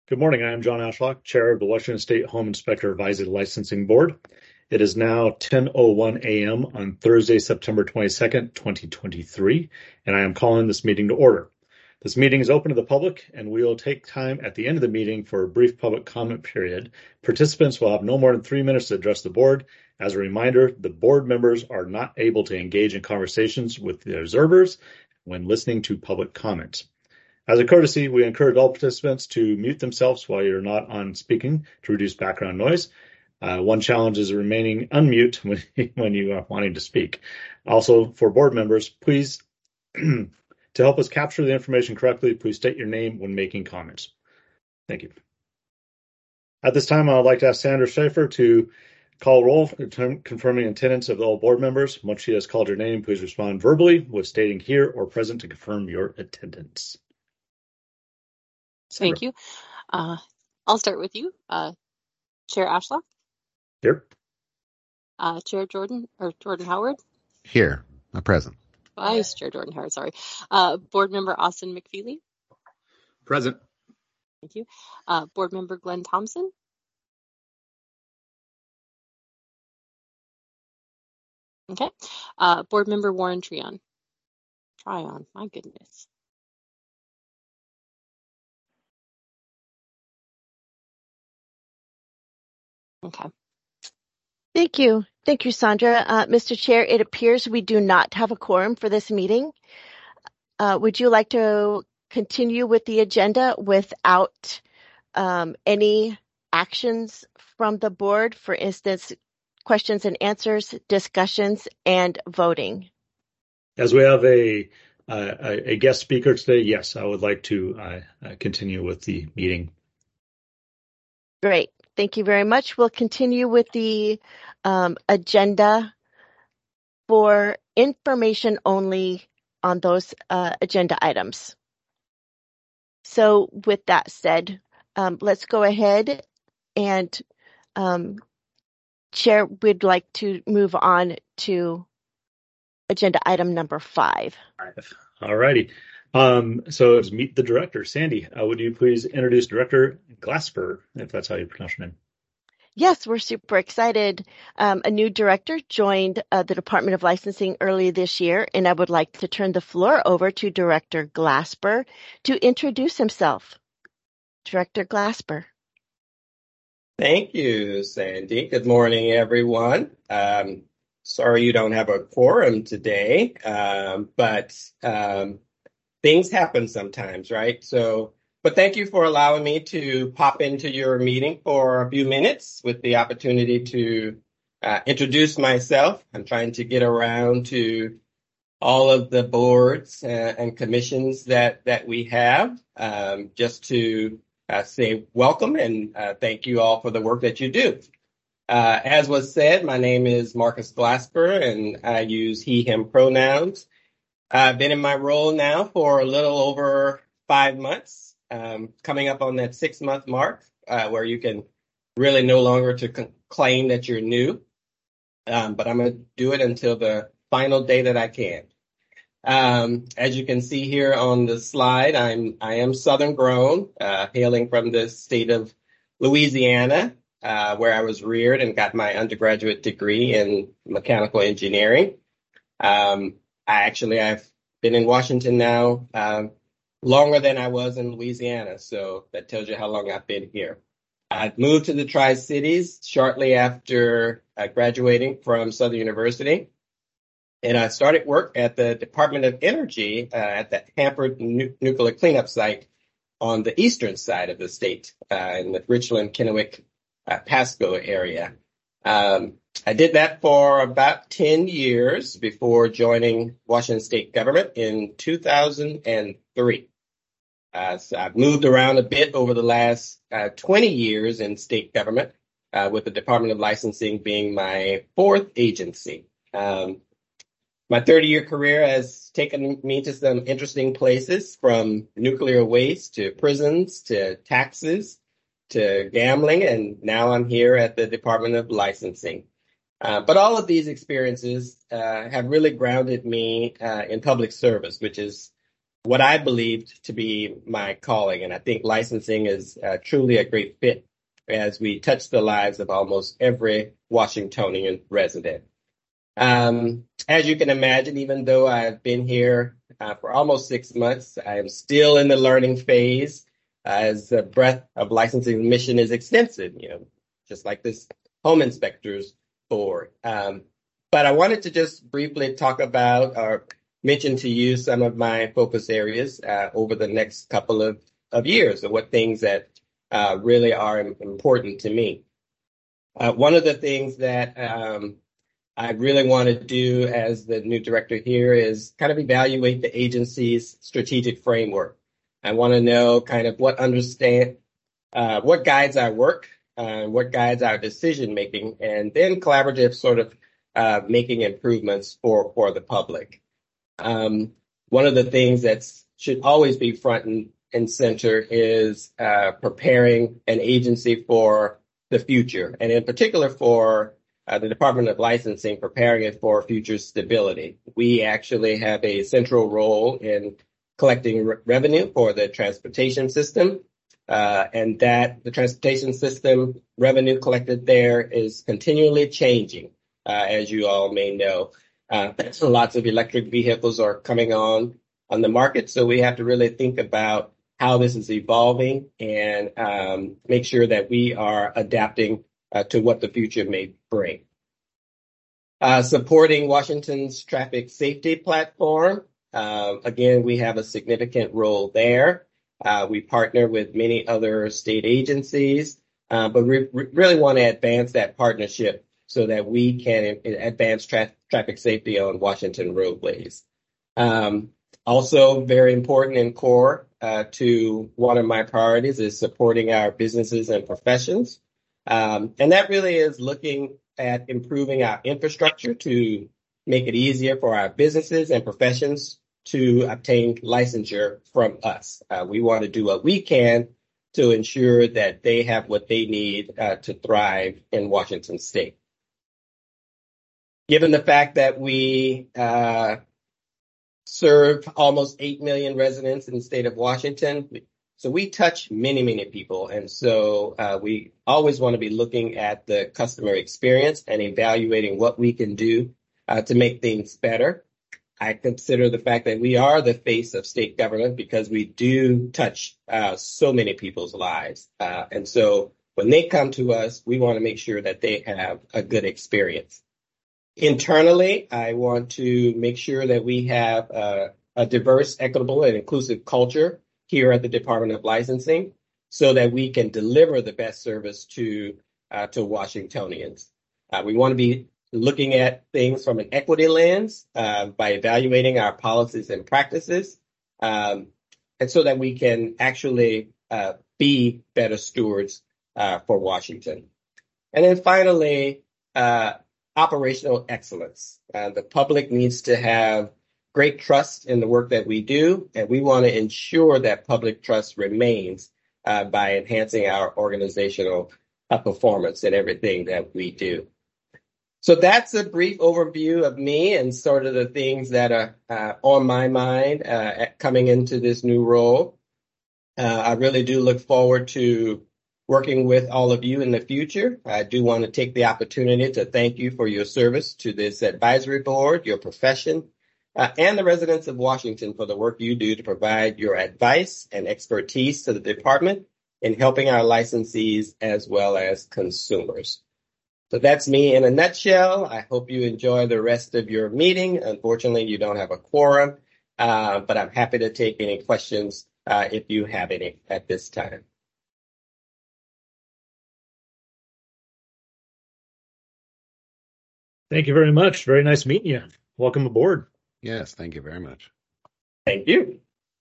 Good morning. I am John Ashlock, Chair of the Washington State Home Inspector Advisory Licensing Board. It is now 10:01 a.m. on Thursday, September 22nd, 2023, and I am calling this meeting to order. This meeting is open to the public, and we will take time at the end of the meeting for a brief public comment period. Participants will have no more than 3 minutes to address the board. As a reminder, the board members are not able to engage in conversations with the observers when listening to public comments. As a courtesy, we encourage all participants to mute themselves while you're not on speaking to reduce background noise. One challenge is remaining unmute when you are wanting to speak. Also, for board members, please, to help us capture the information correctly, please state your name when making comments. Thank you. At this time, I would like to ask Sandra Schaefer to call roll, confirming attendance of all board members. Once she has called your name, please respond verbally with stating here or present to confirm your attendance. Sandra. Thank you. I'll start with you. Chair Ashlock? Here. Chair Jordan Howard? Here. I'm present. Vice Chair Jordan Howard, sorry. Board Member Austin McFeely? Present. Thank you. Board Member Glenn Thompson? Okay. Board Member Warren Tryon? Tryon, my goodness. Okay. Thank you. Thank you, Sandra. Mr. Chair, it appears we do not have a quorum for this meeting. Would you like to continue with the agenda without any actions from the board, for instance, questions and answers, discussions, and voting? As we have a guest speaker today, yes, I would like to continue with the meeting. Great. Thank you very much. We'll continue with the agenda for information only on those agenda items. So with that said, let's go ahead and Chair, we'd like to move on to agenda item number 5. All righty. So it's meet the director. Sandy, would you please introduce Director Glasper, if that's how you pronounce your name? Yes, we're super excited. A new director joined the Department of Licensing early this year, and I would like to turn the floor over to Director Glasper to introduce himself. Director Glasper. Thank you, Sandy. Good morning, everyone. Sorry you don't have a quorum today, but things happen sometimes, right? But thank you for allowing me to pop into your meeting for a few minutes with the opportunity to introduce myself. I'm trying to get around to all of the boards and commissions that we have, just to say welcome and thank you all for the work that you do. As was said, my name is Marcus Glasper, and I use he, him pronouns. I've been in my role now for a little over 5 months, coming up on that 6-month mark, where you can really no longer claim that you're new. But I'm going to do it until the final day that I can. As you can see here on the slide, I am Southern grown, hailing from the state of Louisiana, where I was reared and got my undergraduate degree in mechanical engineering. I've been in Washington now longer than I was in Louisiana, so that tells you how long I've been here. I moved to the Tri-Cities shortly after graduating from Southern University, and I started work at the Department of Energy at the Hanford Nuclear Cleanup Site on the eastern side of the state, in the Richland, Kennewick, Pasco area. I did that for about 10 years before joining Washington State government in 2003. So I've moved around a bit over the last 20 years in state government, with the Department of Licensing being my 4th agency. My 30-year career has taken me to some interesting places, from nuclear waste to prisons to taxes to gambling, and now I'm here at the Department of Licensing. But all of these experiences have really grounded me in public service, which is what I believed to be my calling. And I think licensing is truly a great fit as we touch the lives of almost every Washingtonian resident. As you can imagine, even though I've been here for almost 6 months, I am still in the learning phase as the breadth of licensing mission is extensive, just like this home inspectors board. But I wanted to just briefly talk about or mention to you some of my focus areas over the next couple of years, or what things that really are important to me. One of the things that I really want to do as the new director here is kind of evaluate the agency's strategic framework. I want to know kind of what guides our work, what guides our decision making, and then collaborative sort of making improvements for the public. One of the things that should always be front and center is preparing an agency for the future, and in particular for the Department of Licensing, preparing it for future stability. We actually have a central role in collecting revenue for the transportation system, and that the transportation system revenue collected there is continually changing, as you all may know. Lots of electric vehicles are coming on the market, so we have to really think about how this is evolving and make sure that we are adapting to what the future may bring. Supporting Washington's traffic safety platform. Again, we have a significant role there. We partner with many other state agencies, but we really want to advance that partnership so that we can advance traffic safety on Washington roadways. Also very important and core to one of my priorities is supporting our businesses and professions. And that really is looking at improving our infrastructure to make it easier for our businesses and professions to obtain licensure from us. We want to do what we can to ensure that they have what they need to thrive in Washington state. Given the fact that we serve almost 8 million residents in the state of Washington, so we touch many, many people. And so we always want to be looking at the customer experience and evaluating what we can do to make things better. I consider the fact that we are the face of state government because we do touch so many people's lives. And so when they come to us, we want to make sure that they have a good experience. Internally, I want to make sure that we have a diverse, equitable, and inclusive culture here at the Department of Licensing so that we can deliver the best service to Washingtonians. We want to be looking at things from an equity lens by evaluating our policies and practices, and so that we can actually be better stewards for Washington. And then finally, operational excellence. The public needs to have great trust in the work that we do, and we want to ensure that public trust remains by enhancing our organizational performance in everything that we do. So that's a brief overview of me and sort of the things that are on my mind coming into this new role. I really do look forward to working with all of you in the future. I do want to take the opportunity to thank you for your service to this advisory board, your profession, and the residents of Washington for the work you do to provide your advice and expertise to the department in helping our licensees as well as consumers. So that's me in a nutshell. I hope you enjoy the rest of your meeting. Unfortunately, you don't have a quorum, but I'm happy to take any questions if you have any at this time. Thank you very much. Very nice meeting you. Welcome aboard. Yes, thank you very much. Thank you.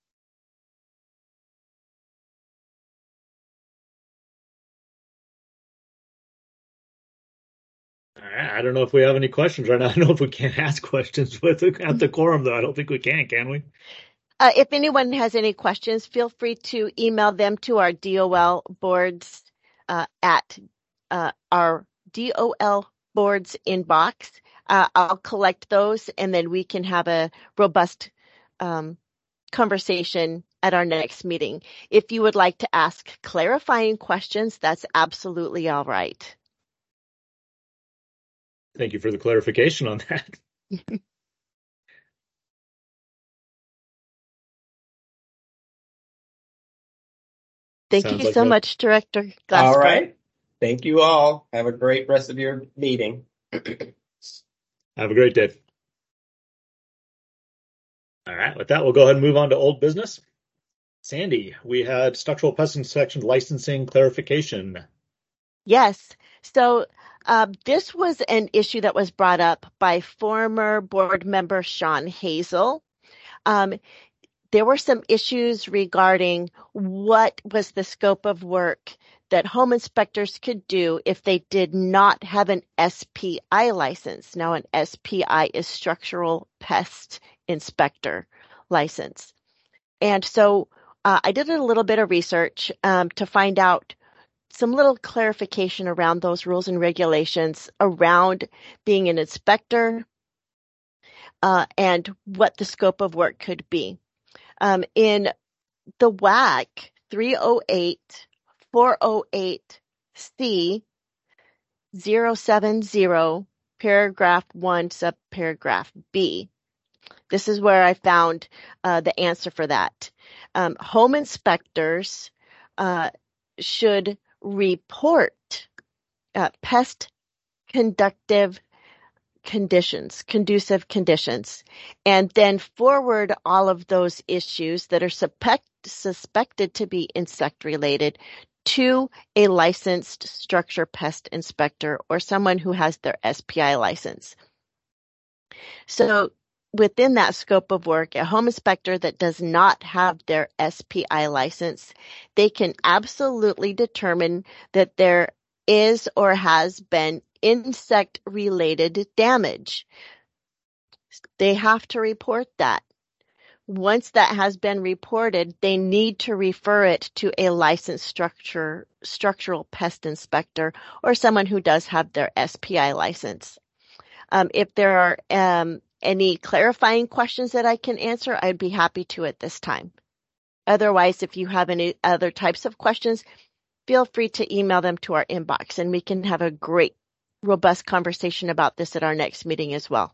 I don't know if we have any questions right now. I don't know if we can ask questions at the quorum, though. I don't think we can we? If anyone has any questions, feel free to email them to our DOL boards at our DOL boards inbox. I'll collect those, and then we can have a robust conversation at our next meeting. If you would like to ask clarifying questions, that's absolutely all right. Thank you for the clarification on that. Thank Sounds you like so that. much, Director Glasper. All right. Thank you all. Have a great rest of your meeting. Have a great day. All right, with that, we'll go ahead and move on to old business. Sandy, we had structural pest inspection licensing clarification. Yes. So this was an issue that was brought up by former board member Sean Hazel. There were some issues regarding what was the scope of work that home inspectors could do if they did not have an SPI license. Now, an SPI is Structural Pest Inspector license. And so I did a little bit of research to find out some little clarification around those rules and regulations around being an inspector and what the scope of work could be. In the WAC 308-408C 070, paragraph 1, subparagraph B. This is where I found the answer for that. Home inspectors should report pest conducive conditions, and then forward all of those issues that are suspected to be insect related to a licensed structure pest inspector or someone who has their SPI license. So within that scope of work, a home inspector that does not have their SPI license, they can absolutely determine that there is or has been insect-related damage. They have to report that. Once that has been reported, they need to refer it to a licensed structural pest inspector or someone who does have their SPI license. If there are any clarifying questions that I can answer, I'd be happy to at this time. Otherwise, if you have any other types of questions, feel free to email them to our inbox, and we can have a great, robust conversation about this at our next meeting as well.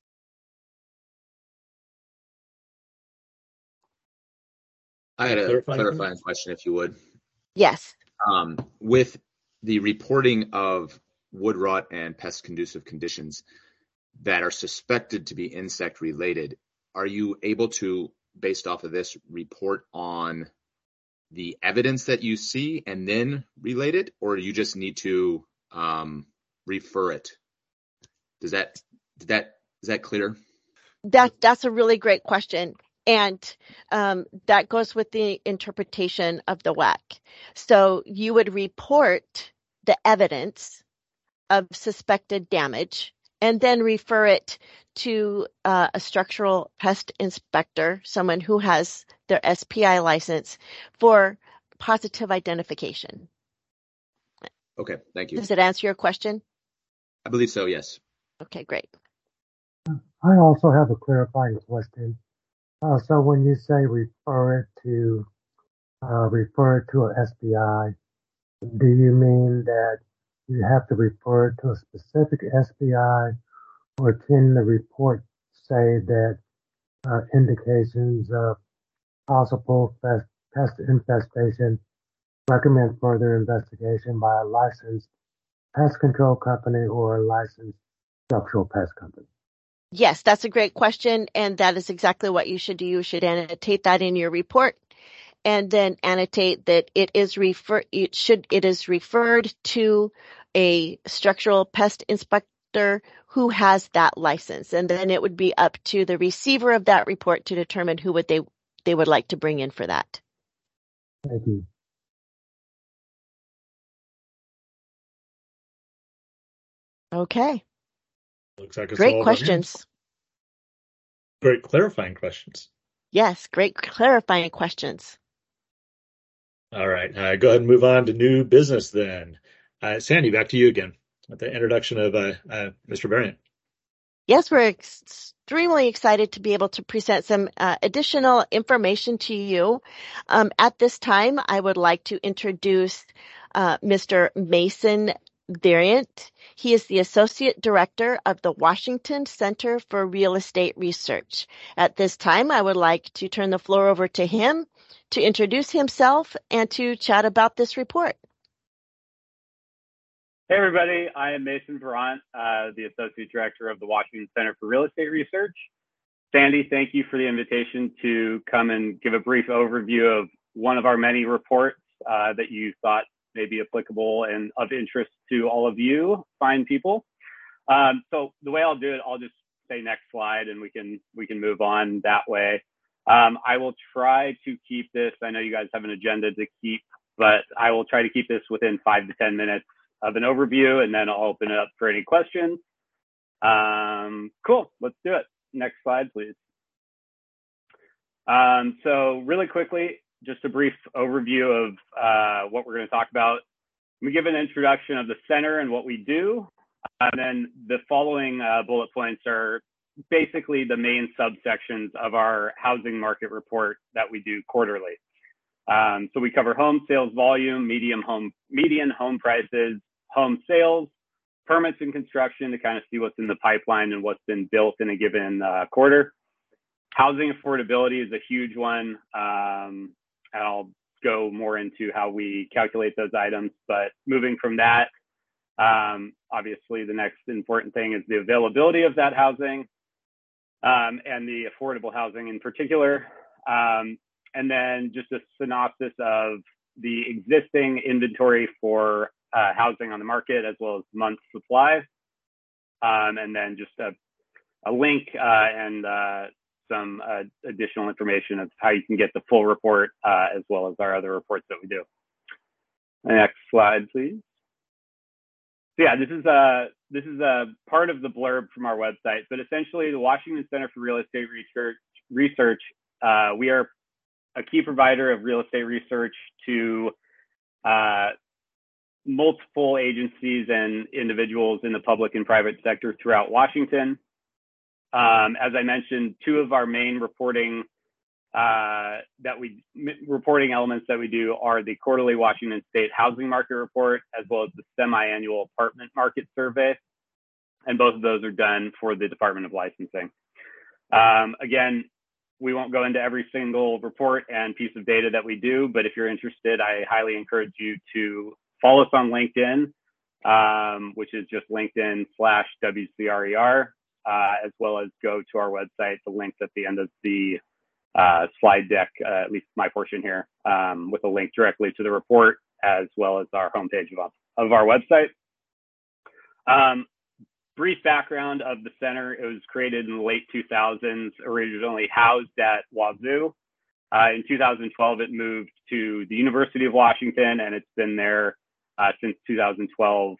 I had a clarifying question, if you would. Yes. With the reporting of wood rot and pest conducive conditions that are suspected to be insect related, are you able to, based off of this, report on the evidence that you see and then relate it, or do you just need to refer it? Is that clear? That's a really great question. And that goes with the interpretation of the WAC. So you would report the evidence of suspected damage and then refer it to a structural pest inspector, someone who has their SPI license, for positive identification. Okay, thank you. Does it answer your question? I believe so, yes. Okay, great. I also have a clarifying question. So when you say refer it to an SPI, do you mean that you have to refer to a specific SPI, or can the report say that indications of possible pest infestation recommend further investigation by a licensed pest control company or a licensed structural pest company? Yes, that's a great question, and that is exactly what you should do. You should annotate that in your report, and then annotate that it is referred to a structural pest inspector who has that license, and then it would be up to the receiver of that report to determine who they would like to bring in for that. Thank you. Okay. Looks like it's Great all questions. Great clarifying questions. Yes, great clarifying questions. All right, go ahead and move on to new business then. Sandy, back to you again with the introduction of Mr. Variant. Yes, we're extremely excited to be able to present some additional information to you. At this time, I would like to introduce Mr. Mason Variant. He is the Associate Director of the Washington Center for Real Estate Research. At this time, I would like to turn the floor over to him to introduce himself and to chat about this report. Hey, everybody. I am Mason Variant, the Associate Director of the Washington Center for Real Estate Research. Sandy, thank you for the invitation to come and give a brief overview of one of our many reports that you thought may be applicable and of interest to all of you fine people. So the way I'll do it, I'll just say next slide and we can move on that way. I will try to keep this, I know you guys have an agenda to keep, but I will try to keep this within 5 to 10 minutes of an overview, and then I'll open it up for any questions. Cool, let's do it. Next slide, please. So really quickly, just a brief overview of what we're going to talk about. We give an introduction of the center and what we do, and then the following bullet points are basically the main subsections of our housing market report that we do quarterly. So we cover home sales volume, median home prices, home sales, permits and construction to kind of see what's in the pipeline and what's been built in a given quarter. Housing affordability is a huge one. And I'll go more into how we calculate those items. But moving from that, obviously the next important thing is the availability of that housing and the affordable housing in particular. And then just a synopsis of the existing inventory for housing on the market, as well as month supply. And then just a link and some additional information of how you can get the full report, as well as our other reports that we do. Next slide, please. So yeah, this is a part of the blurb from our website, but essentially the Washington Center for Real Estate Research, we are a key provider of real estate research to multiple agencies and individuals in the public and private sector throughout Washington. As I mentioned, two of our main reporting elements that we do are the quarterly Washington State Housing Market Report, as well as the semi-annual apartment market survey. And both of those are done for the Department of Licensing. Again, we won't go into every single report and piece of data that we do, but if you're interested, I highly encourage you to follow us on LinkedIn, which is just LinkedIn/WCRER, as well as go to our website. The link's at the end of the slide deck, at least my portion here, with a link directly to the report, as well as our homepage of our website. Brief background of the center: it was created in the late 2000s, originally housed at Wazoo. In 2012, it moved to the University of Washington, and it's been there since 2012.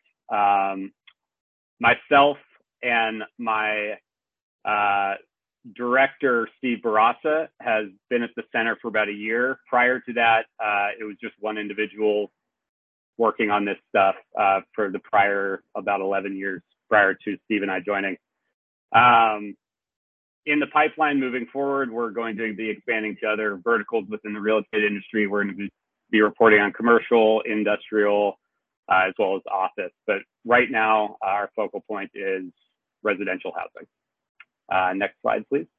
Myself and my director, Steve Barassa, has been at the center for about a year. Prior to that, it was just one individual working on this stuff for the prior about 11 years prior to Steve and I joining. In the pipeline moving forward, we're going to be expanding to other verticals within the real estate industry. We're going to be reporting on commercial, industrial, as well as office. But right now, our focal point is residential housing. Next slide, please.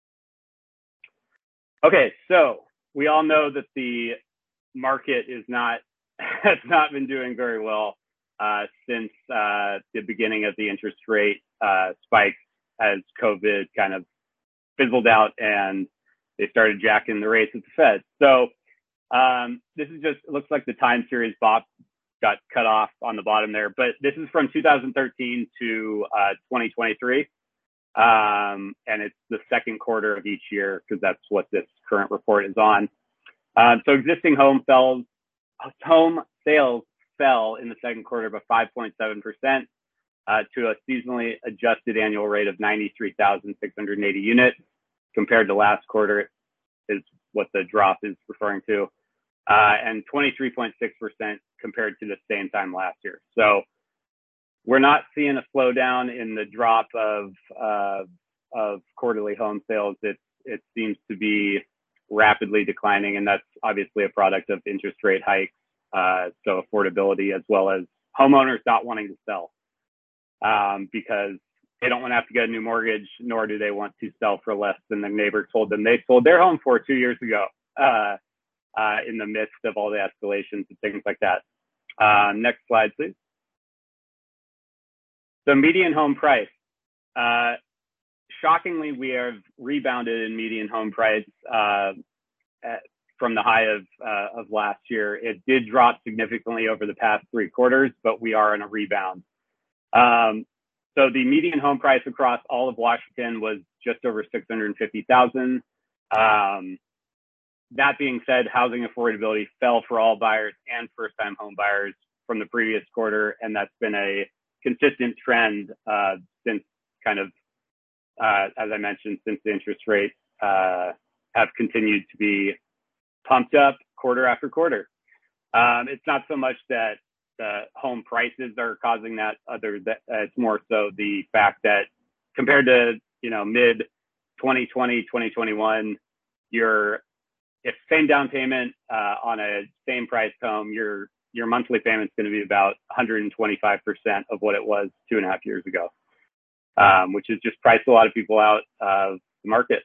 Okay, so we all know that the market has not been doing very well since the beginning of the interest rate spikes as COVID kind of fizzled out and they started jacking the rates at the Fed. So this is just, it looks like the time series got cut off on the bottom there, but this is from 2013 to 2023. And it's the second quarter of each year because that's what this current report is on. So existing home sales fell in the second quarter by 5.7% to a seasonally adjusted annual rate of 93,680 units. Compared to last quarter is what the drop is referring to, and 23.6% compared to the same time last year. So we're not seeing a slowdown in the drop of quarterly home sales. It seems to be rapidly declining, and that's obviously a product of interest rate hikes, so affordability, as well as homeowners not wanting to sell because they don't want to have to get a new mortgage, nor do they want to sell for less than the neighbor told them they sold their home for 2 years ago, in the midst of all the escalations and things like that. Next slide, please. So median home price. Shockingly, we have rebounded in median home price from the high of last year. It did drop significantly over the past 3 quarters, but we are in a rebound. So the median home price across all of Washington was just over $650,000. That being said, housing affordability fell for all buyers and first-time home buyers from the previous quarter, and that's been a consistent trend since kind of, as I mentioned, since the interest rates have continued to be pumped up quarter after quarter. It's not so much that the home prices are causing that, it's more so the fact that compared to, mid 2020, 2021, if same down payment on a same price home, your monthly payment's going to be about 125% of what it was 2.5 years ago, which has just priced a lot of people out of the market.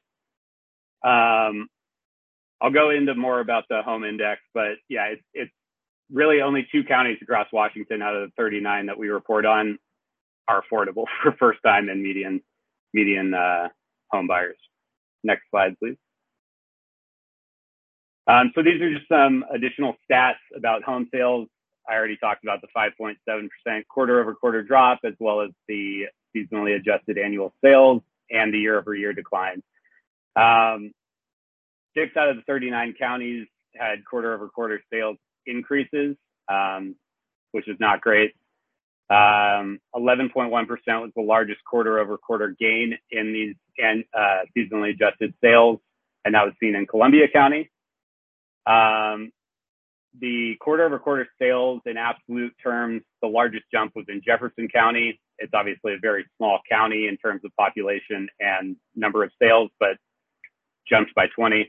I'll go into more about the home index, but yeah, it's really only 2 counties across Washington out of the 39 that we report on are affordable for first time and median home buyers. Next slide, please. So these are just some additional stats about home sales. I already talked about the 5.7% quarter over quarter drop, as well as the seasonally adjusted annual sales and the year over year decline. 6 out of the 39 counties had quarter over quarter sales increases, which is not great. 11.1% was the largest quarter over quarter gain in these seasonally adjusted sales, and that was seen in Columbia County. The quarter over quarter sales in absolute terms, the largest jump was in Jefferson County. It's obviously a very small county in terms of population and number of sales, but jumped by 20.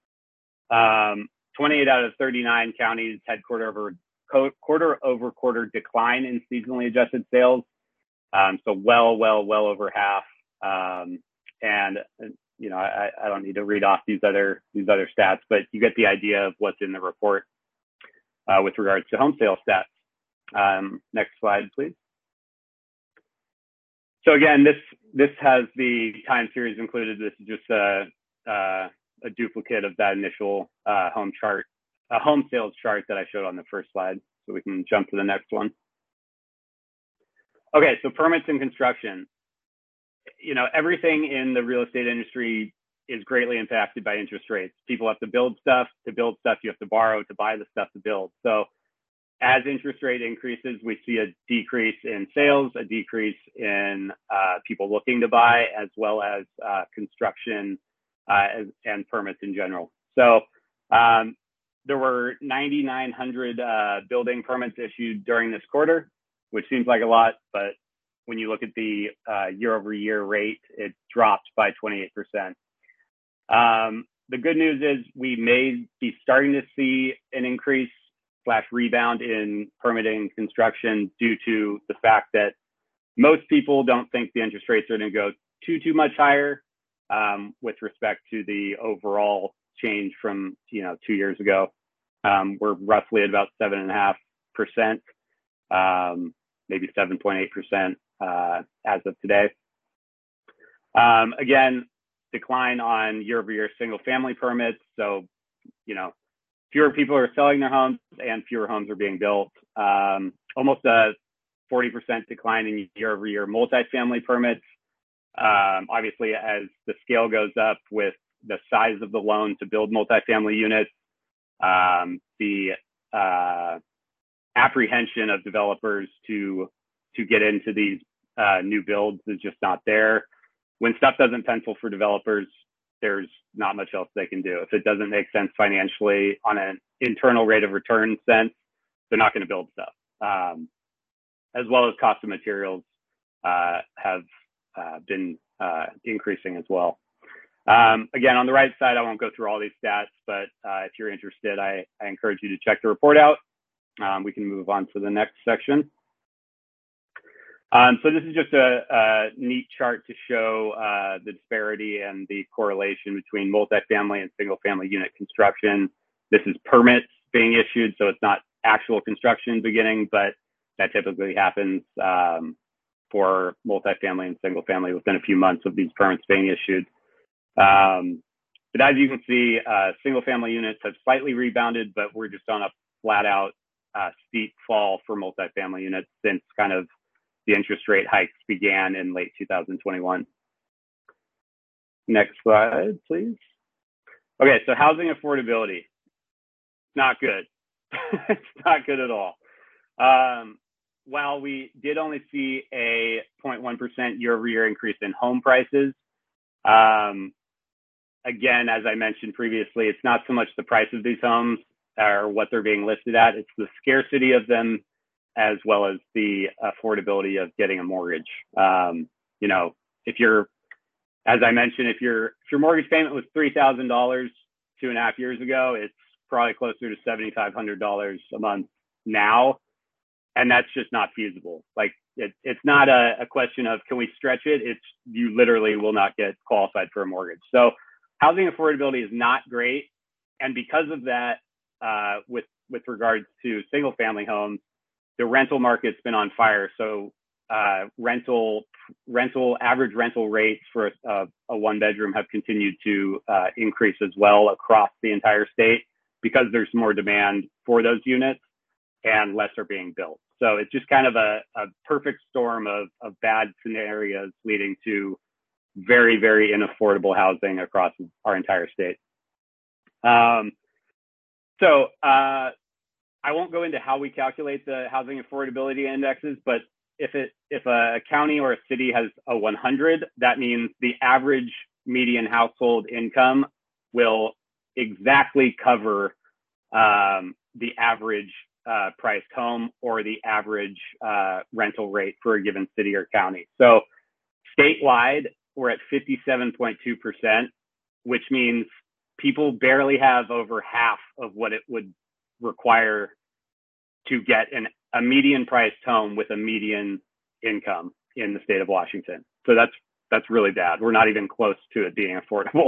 28 out of 39 counties had quarter over quarter decline in seasonally adjusted sales. So well over half. And I don't need to read off these other stats, but you get the idea of what's in the report with regards to home sales stats. Next slide, please. So again, this has the time series included. This is just a duplicate of that initial home sales chart that I showed on the first slide. So we can jump to the next one. Okay, so permits and construction. Everything in the real estate industry is greatly impacted by interest rates. People have to build stuff. To build stuff, you have to borrow to buy the stuff to build. So as interest rate increases, we see a decrease in sales, a decrease in people looking to buy, as well as construction and permits in general. So there were 9,900 building permits issued during this quarter, which seems like a lot, but when you look at the year-over-year rate, it dropped by 28%. The good news is we may be starting to see an increase / rebound in permitting construction due to the fact that most people don't think the interest rates are going to go too much higher with respect to the overall change from 2 years ago. We're roughly at about 7.5%, maybe 7.8% as of today. Again, decline on year-over-year single-family permits. So, fewer people are selling their homes and fewer homes are being built. Almost a 40% decline in year-over-year multifamily permits. Obviously, as the scale goes up with the size of the loan to build multifamily units, the apprehension of developers to get into these new builds is just not there. When stuff doesn't pencil for developers, there's not much else they can do. If it doesn't make sense financially on an internal rate of return sense, they're not going to build stuff. as well as cost of materials have been increasing as well. Again, on the right side, I won't go through all these stats, but if you're interested, I encourage you to check the report out. We can move on to the next section. So this is just a neat chart to show the disparity and the correlation between multifamily and single-family unit construction. This is permits being issued, so it's not actual construction beginning, but that typically happens for multifamily and single-family within a few months of these permits being issued. But as you can see, single-family units have slightly rebounded, but we're just on a flat-out steep fall for multifamily units since kind of the interest rate hikes began in late 2021. Next slide, please. Okay, so housing affordability. Not good. It's not good at all. While we did only see a 0.1% year-over-year increase in home prices, again, as I mentioned previously, it's not so much the price of these homes or what they're being listed at, it's the scarcity of them as well as the affordability of getting a mortgage. You know, if you're, as I mentioned, if your mortgage payment was $3,000 2.5 years ago, it's probably closer to $7,500 a month now. And that's just not feasible. Like it's not a question of, can we stretch it? It's, you literally will not get qualified for a mortgage. So housing affordability is not great. And because of that, with regards to single family homes, the rental market's been on fire. So average rental rates for a one bedroom have continued to increase as well across the entire state because there's more demand for those units and less are being built. So it's just kind of a perfect storm of bad scenarios leading to very, very unaffordable housing across our entire state. So I won't go into how we calculate the housing affordability indexes, but if a county or a city has a 100, that means the average median household income will exactly cover the average priced home or the average rental rate for a given city or county. So statewide, we're at 57.2%, which means people barely have over half of what it would require to get a median priced home with a median income in the state of Washington. So that's really bad. We're not even close to it being affordable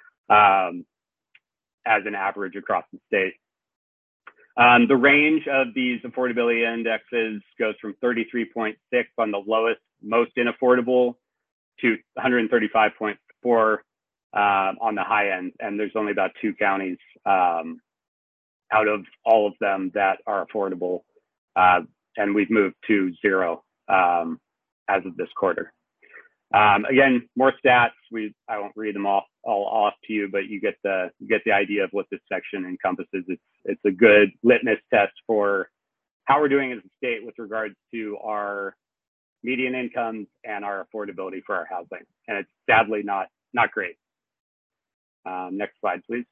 as an average across the state. The range of these affordability indexes goes from 33.6 on the lowest, most unaffordable, to 135.4 on the high end. And there's only about 2 counties out of all of them that are affordable. And we've moved to 0 as of this quarter. Again, more stats. I won't read them all off to you, but you get the idea of what this section encompasses. It's a good litmus test for how we're doing as a state with regards to our median incomes and our affordability for our housing. And it's sadly not great. Next slide, please.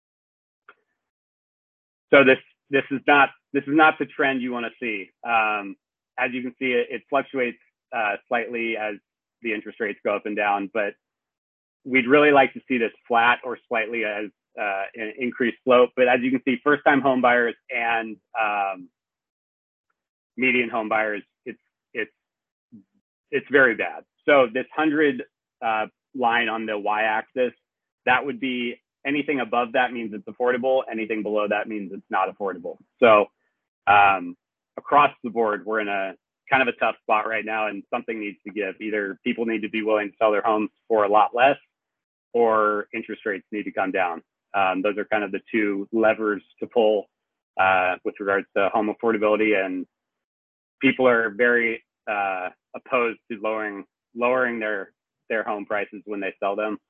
So this is not the trend you want to see. As you can see, it fluctuates slightly as the interest rates go up and down, but we'd really like to see this flat or slightly as an increased slope. But as you can see, first-time home buyers and median home buyers, it's very bad. So this 100 line on the y-axis, that would be anything above that means it's affordable. Anything below that means it's not affordable. So across the board, we're in a kind of a tough spot right now, and something needs to give. Either people need to be willing to sell their homes for a lot less, or interest rates need to come down. Those are kind of the 2 levers to pull with regards to home affordability, and people are very opposed to lowering their home prices when they sell them.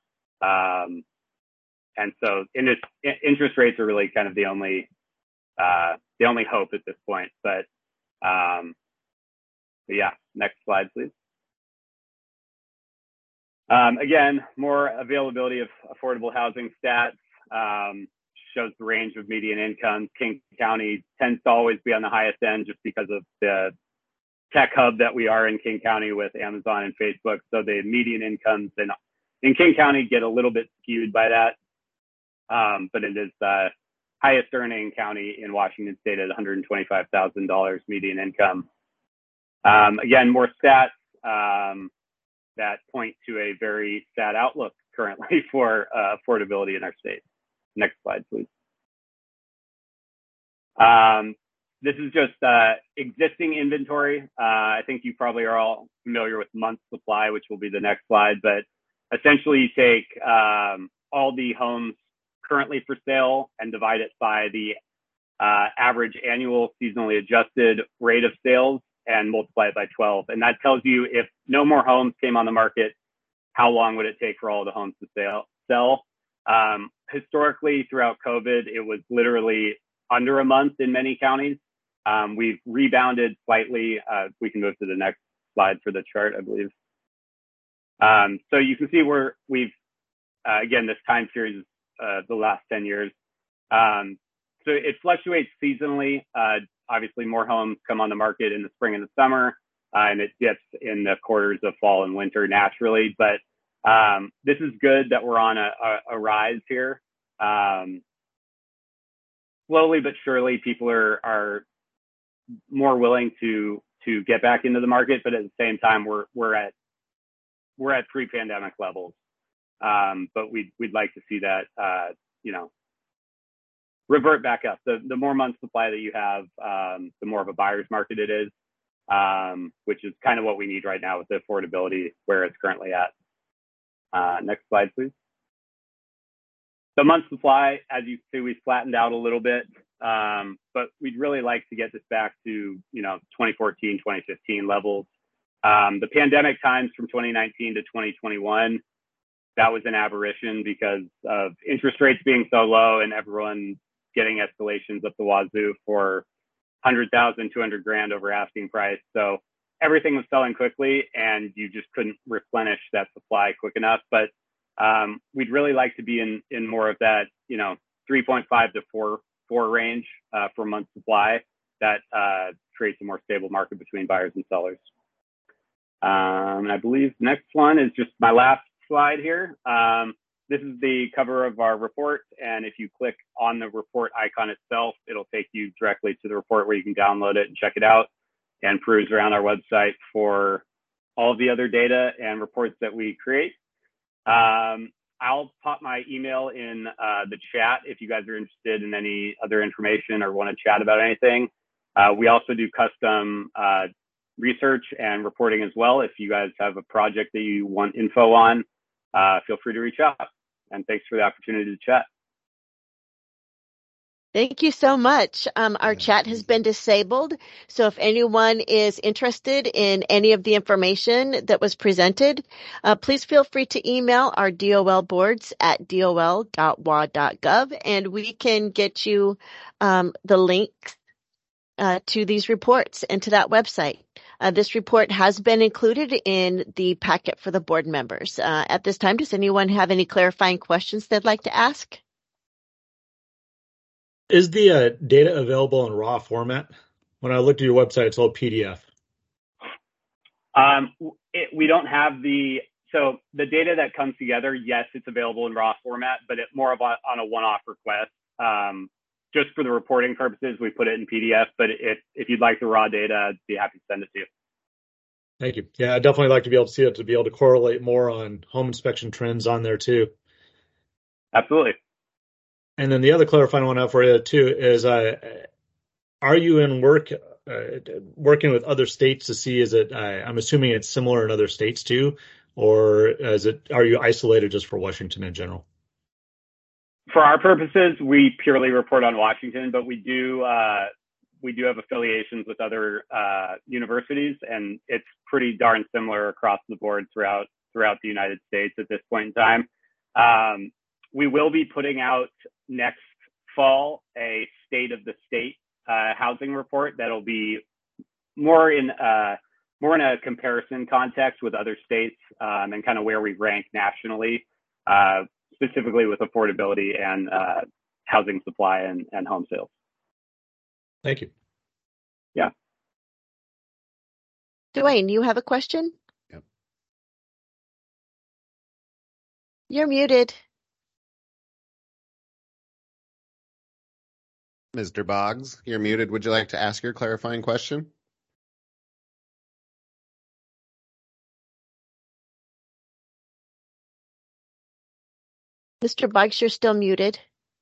And so interest rates are really kind of the only hope at this point. But yeah, next slide, please. Again, more availability of affordable housing stats. Shows the range of median incomes. King County tends to always be on the highest end just because of the tech hub that we are in King County with Amazon and Facebook. So the median incomes in King County get a little bit skewed by that. But it is the highest earning county in Washington state at $125,000 median income. Again, more stats that point to a very sad outlook currently for affordability in our state. Next slide, please. This is just existing inventory. I think you probably are all familiar with month supply, which will be the next slide. But essentially, you take all the homes currently for sale and divide it by the average annual seasonally adjusted rate of sales and multiply it by 12. And that tells you if no more homes came on the market, how long would it take for all the homes to sell? Historically, throughout COVID, it was literally under a month in many counties. We've rebounded slightly. We can move to the next slide for the chart, I believe. So you can see we've, again, this time series is the last 10 years. So it fluctuates seasonally. Obviously, more homes come on the market in the spring and the summer, and it dips in the quarters of fall and winter naturally. But this is good that we're on a rise here. Slowly but surely, people are more willing to get back into the market, but at the same time, we're at pre-pandemic levels. But we'd like to see that revert back up. The more month supply that you have, the more of a buyer's market it is, which is kind of what we need right now with the affordability where it's currently at. Next slide, please. The month supply, as you see, we've flattened out a little bit, but we'd really like to get this back to 2014, 2015 levels. The pandemic times from 2019 to 2021, that was an aberration because of interest rates being so low and everyone getting escalations up the wazoo for $100,000, $200,000 over asking price. So everything was selling quickly and you just couldn't replenish that supply quick enough. But we'd really like to be in more of that, 3.5 to 4 range for month supply. That creates a more stable market between buyers and sellers. And I believe the next one is just my last slide here. This is the cover of our report. And if you click on the report icon itself, it'll take you directly to the report where you can download it and check it out and peruse around our website for all of the other data and reports that we create. I'll pop my email in the chat if you guys are interested in any other information or want to chat about anything. We also do custom research and reporting as well. If you guys have a project that you want info on, feel free to reach out. And thanks for the opportunity to chat. Thank you so much. Our chat has been disabled, so if anyone is interested in any of the information that was presented, please feel free to email our DOL boards at dol.wa.gov, and we can get you the links to these reports and to that website. This report has been included in the packet for the board members. At this time, does anyone have any clarifying questions they'd like to ask? Is the data available in raw format? When I looked at your website, it's all PDF. We don't have so the data that comes together, yes, it's available in raw format, but it's more of on a one-off request. Just for the reporting purposes, we put it in PDF, but if you'd like the raw data, I'd be happy to send it to you. Thank you. Yeah, I'd definitely like to be able to see it, to be able to correlate more on home inspection trends on there too. Absolutely. And then the other clarifying one I have for you too is, are you in working with other states to see, I'm assuming it's similar in other states too, or are you isolated just for Washington in general? For our purposes, we purely report on Washington, but we do have affiliations with other universities, and it's pretty darn similar across the board throughout the United States at this point in time. We will be putting out next fall a state of the state housing report that'll be more in a comparison context with other states and kind of where we rank nationally, specifically with affordability and housing supply and home sales. Thank you. Yeah. Dwayne, you have a question? Yep. You're muted. Mr. Boggs, you're muted. Would you like to ask your clarifying question? Mr. Boggs, you're still muted.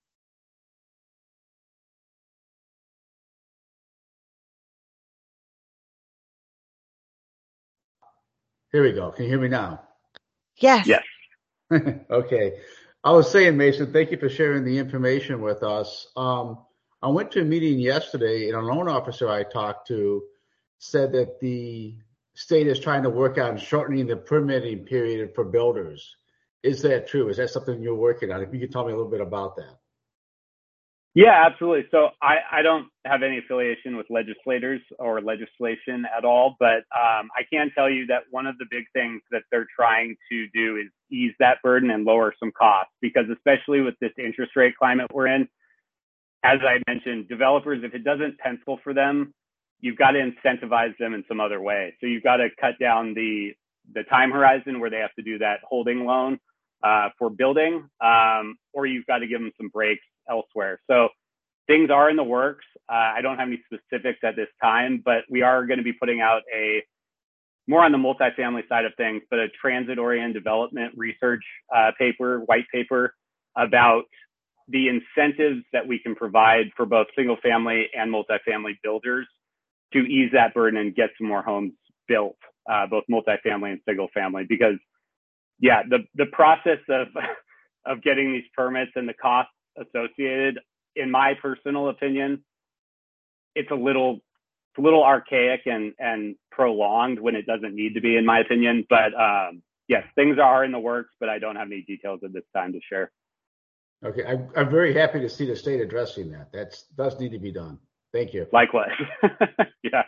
Here we go. Can you hear me now? Yes. Yes. Okay. I was saying, Mason, thank you for sharing the information with us. I went to a meeting yesterday, and a loan officer I talked to said that the state is trying to work on shortening the permitting period for builders. Is that true? Is that something you're working on? If you could tell me a little bit about that. Yeah, absolutely. So I don't have any affiliation with legislators or legislation at all, but I can tell you that one of the big things that they're trying to do is ease that burden and lower some costs, because especially with this interest rate climate we're in, as I mentioned, developers, if it doesn't pencil for them, you've got to incentivize them in some other way. So you've got to cut down the time horizon where they have to do that holding loan for building, or you've got to give them some breaks elsewhere. So things are in the works. I don't have any specifics at this time, but we are going to be putting out a more on the multifamily side of things, but a transit-oriented development research white paper about the incentives that we can provide for both single family and multifamily builders to ease that burden and get some more homes built, both multifamily and single family. Because yeah, the process of getting these permits and the costs associated, in my personal opinion, it's a little archaic and prolonged when it doesn't need to be, in my opinion. But yes, things are in the works, but I don't have any details at this time to share. Okay, I'm very happy to see the state addressing that. That does need to be done. Thank you. Likewise. Yeah.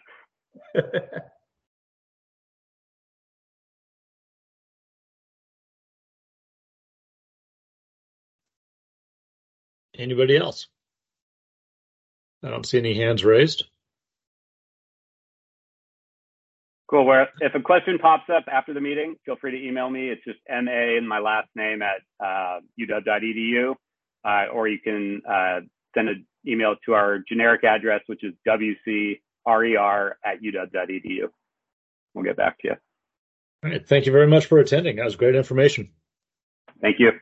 Anybody else? I don't see any hands raised. Cool. Where if a question pops up after the meeting, feel free to email me. It's just MA and my last name at uw.edu, or you can send an email to our generic address, which is wcrer@uw.edu. We'll get back to you. All right. Thank you very much for attending. That was great information. Thank you.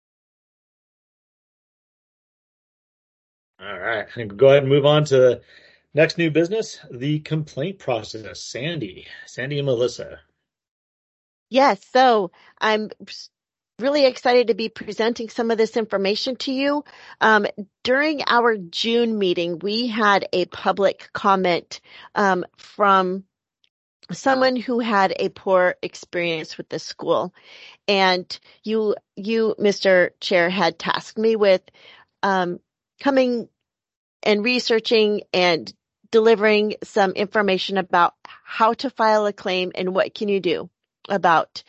All right. I can go ahead and move on to next new business, the complaint process. Sandy and Melissa. Yes. So I'm really excited to be presenting some of this information to you. During our June meeting, we had a public comment from someone who had a poor experience with the school. And you, Mr. Chair, had tasked me with coming and researching and delivering some information about how to file a claim and what can you do about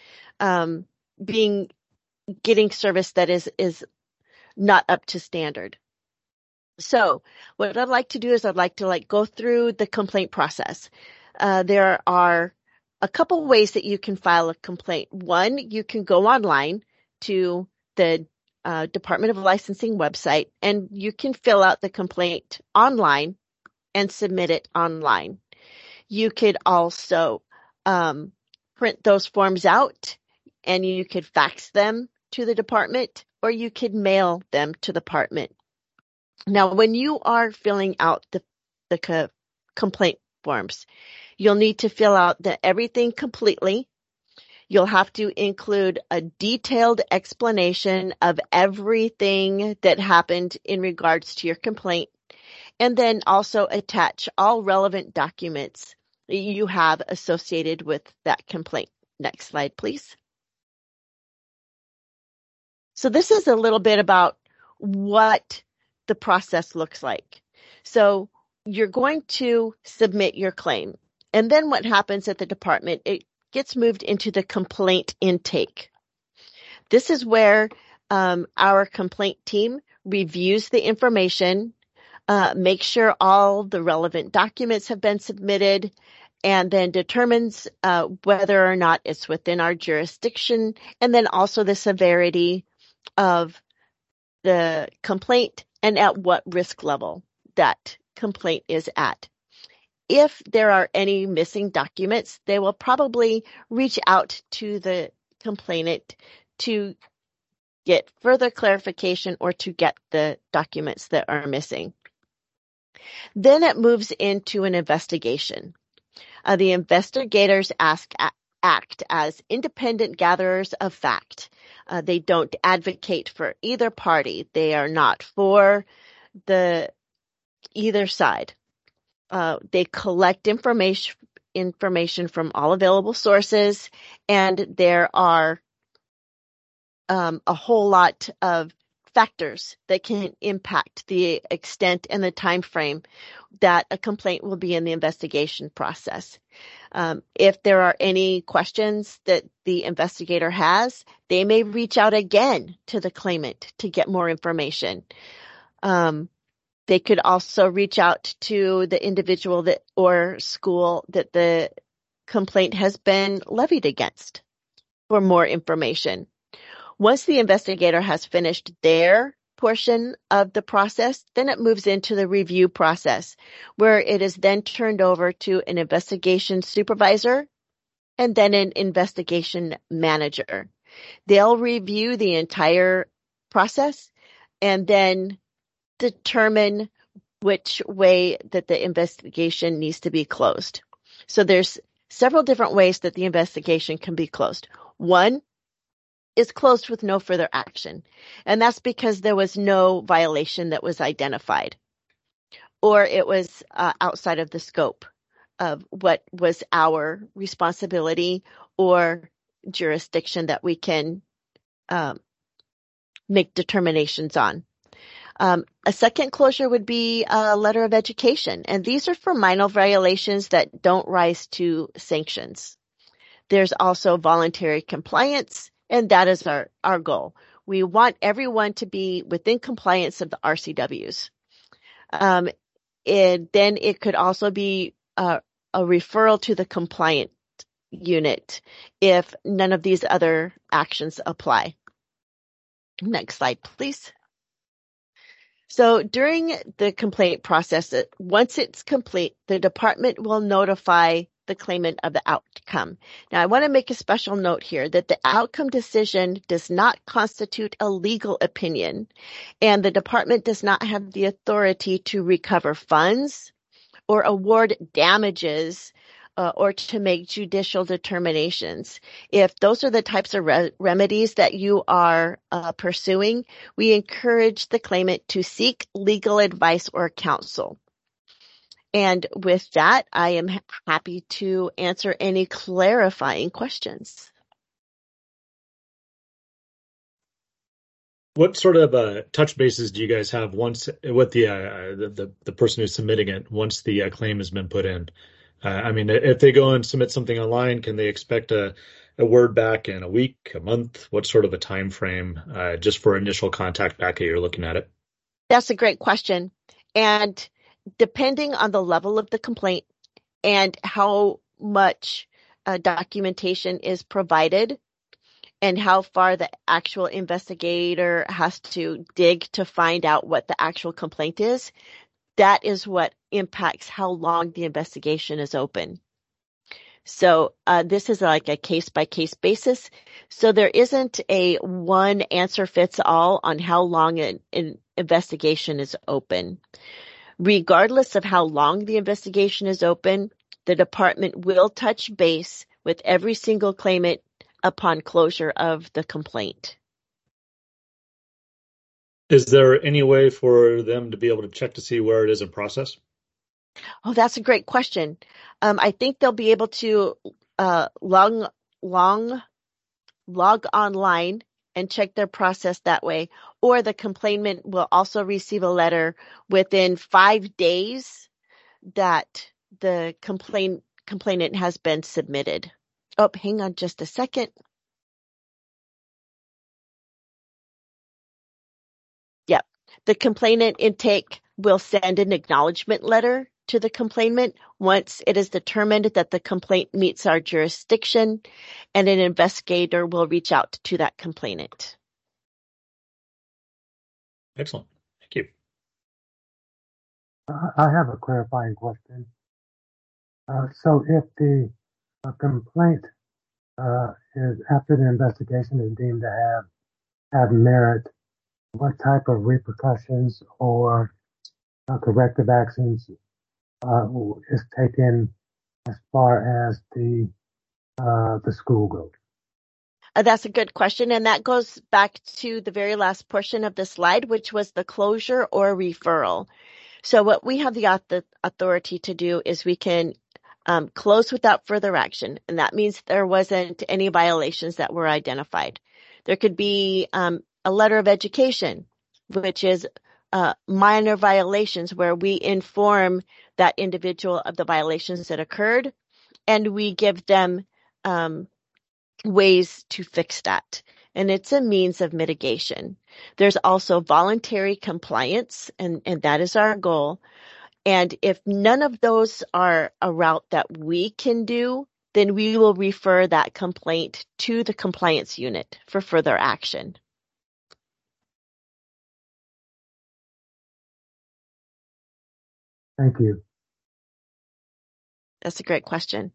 getting service that is not up to standard. So what I'd like to do is I'd like to go through the complaint process. There are a couple ways that you can file a complaint. One, you can go online to the Department of Licensing website, and you can fill out the complaint online and submit it online. You could also print those forms out, and you could fax them to the department, or you could mail them to the department. Now, when you are filling out the complaint forms, you'll need to fill out everything completely. You'll have to include a detailed explanation of everything that happened in regards to your complaint, and then also attach all relevant documents that you have associated with that complaint. Next slide, please. So this is a little bit about what the process looks like. So you're going to submit your claim, and then what happens at the department, it gets moved into the complaint intake. This is where our complaint team reviews the information, make sure all the relevant documents have been submitted, and then determines whether or not it's within our jurisdiction, and then also the severity of the complaint and at what risk level that complaint is at. If there are any missing documents, they will probably reach out to the complainant to get further clarification or to get the documents that are missing. Then it moves into an investigation. The investigators act as independent gatherers of fact. They don't advocate for either party. They are not for either side. They collect information from all available sources, and there are a whole lot of factors that can impact the extent and the time frame that a complaint will be in the investigation process. If there are any questions that the investigator has, they may reach out again to the claimant to get more information. They could also reach out to the individual or school that the complaint has been levied against for more information. Once the investigator has finished their portion of the process, then it moves into the review process, where it is then turned over to an investigation supervisor and then an investigation manager. They'll review the entire process and then determine which way that the investigation needs to be closed. So there's several different ways that the investigation can be closed. One is closed with no further action, and that's because there was no violation that was identified, or it was outside of the scope of what was our responsibility or jurisdiction that we can make determinations on. A second closure would be a letter of education, and these are for minor violations that don't rise to sanctions. There's also voluntary compliance, and that is our goal. We want everyone to be within compliance of the RCWs. And then it could also be a referral to the compliant unit if none of these other actions apply. Next slide, please. So during the complaint process, once it's complete, the department will notify the claimant of the outcome. Now, I want to make a special note here that the outcome decision does not constitute a legal opinion, and the department does not have the authority to recover funds or award damages or to make judicial determinations. If those are the types of remedies that you are pursuing, we encourage the claimant to seek legal advice or counsel. And with that, I am happy to answer any clarifying questions. What sort of touch bases do you guys have once with the person who's submitting it once the claim has been put in? I mean, if they go and submit something online, can they expect a word back in a week, a month? What sort of a time frame just for initial contact back you're looking at it? That's a great question. And depending on the level of the complaint and how much documentation is provided and how far the actual investigator has to dig to find out what the actual complaint is, that is what impacts how long the investigation is open. So this is like a case-by-case basis. So there isn't a one answer fits all on how long an investigation is open. Regardless of how long the investigation is open, the department will touch base with every single claimant upon closure of the complaint. Is there any way for them to be able to check to see where it is in process? Oh, that's a great question. I think they'll be able to log online and check their process that way. Or the complainant will also receive a letter within 5 days that the complainant has been submitted. Oh, hang on just a second. Yep. The complainant intake will send an acknowledgement letter to the complainant once it is determined that the complaint meets our jurisdiction, and an investigator will reach out to that complainant. Excellent. Thank you. I have a clarifying question. So if the complaint is after the investigation is deemed to have merit, what type of repercussions or corrective actions is taken as far as the school goes? That's a good question, and that goes back to the very last portion of the slide, which was the closure or referral. So what we have the authority to do is we can close without further action, and that means there wasn't any violations that were identified. There could be a letter of education, which is minor violations where we inform that individual of the violations that occurred, and we give them ways to fix that. And it's a means of mitigation. There's also voluntary compliance, and that is our goal. And if none of those are a route that we can do, then we will refer that complaint to the compliance unit for further action. Thank you. That's a great question.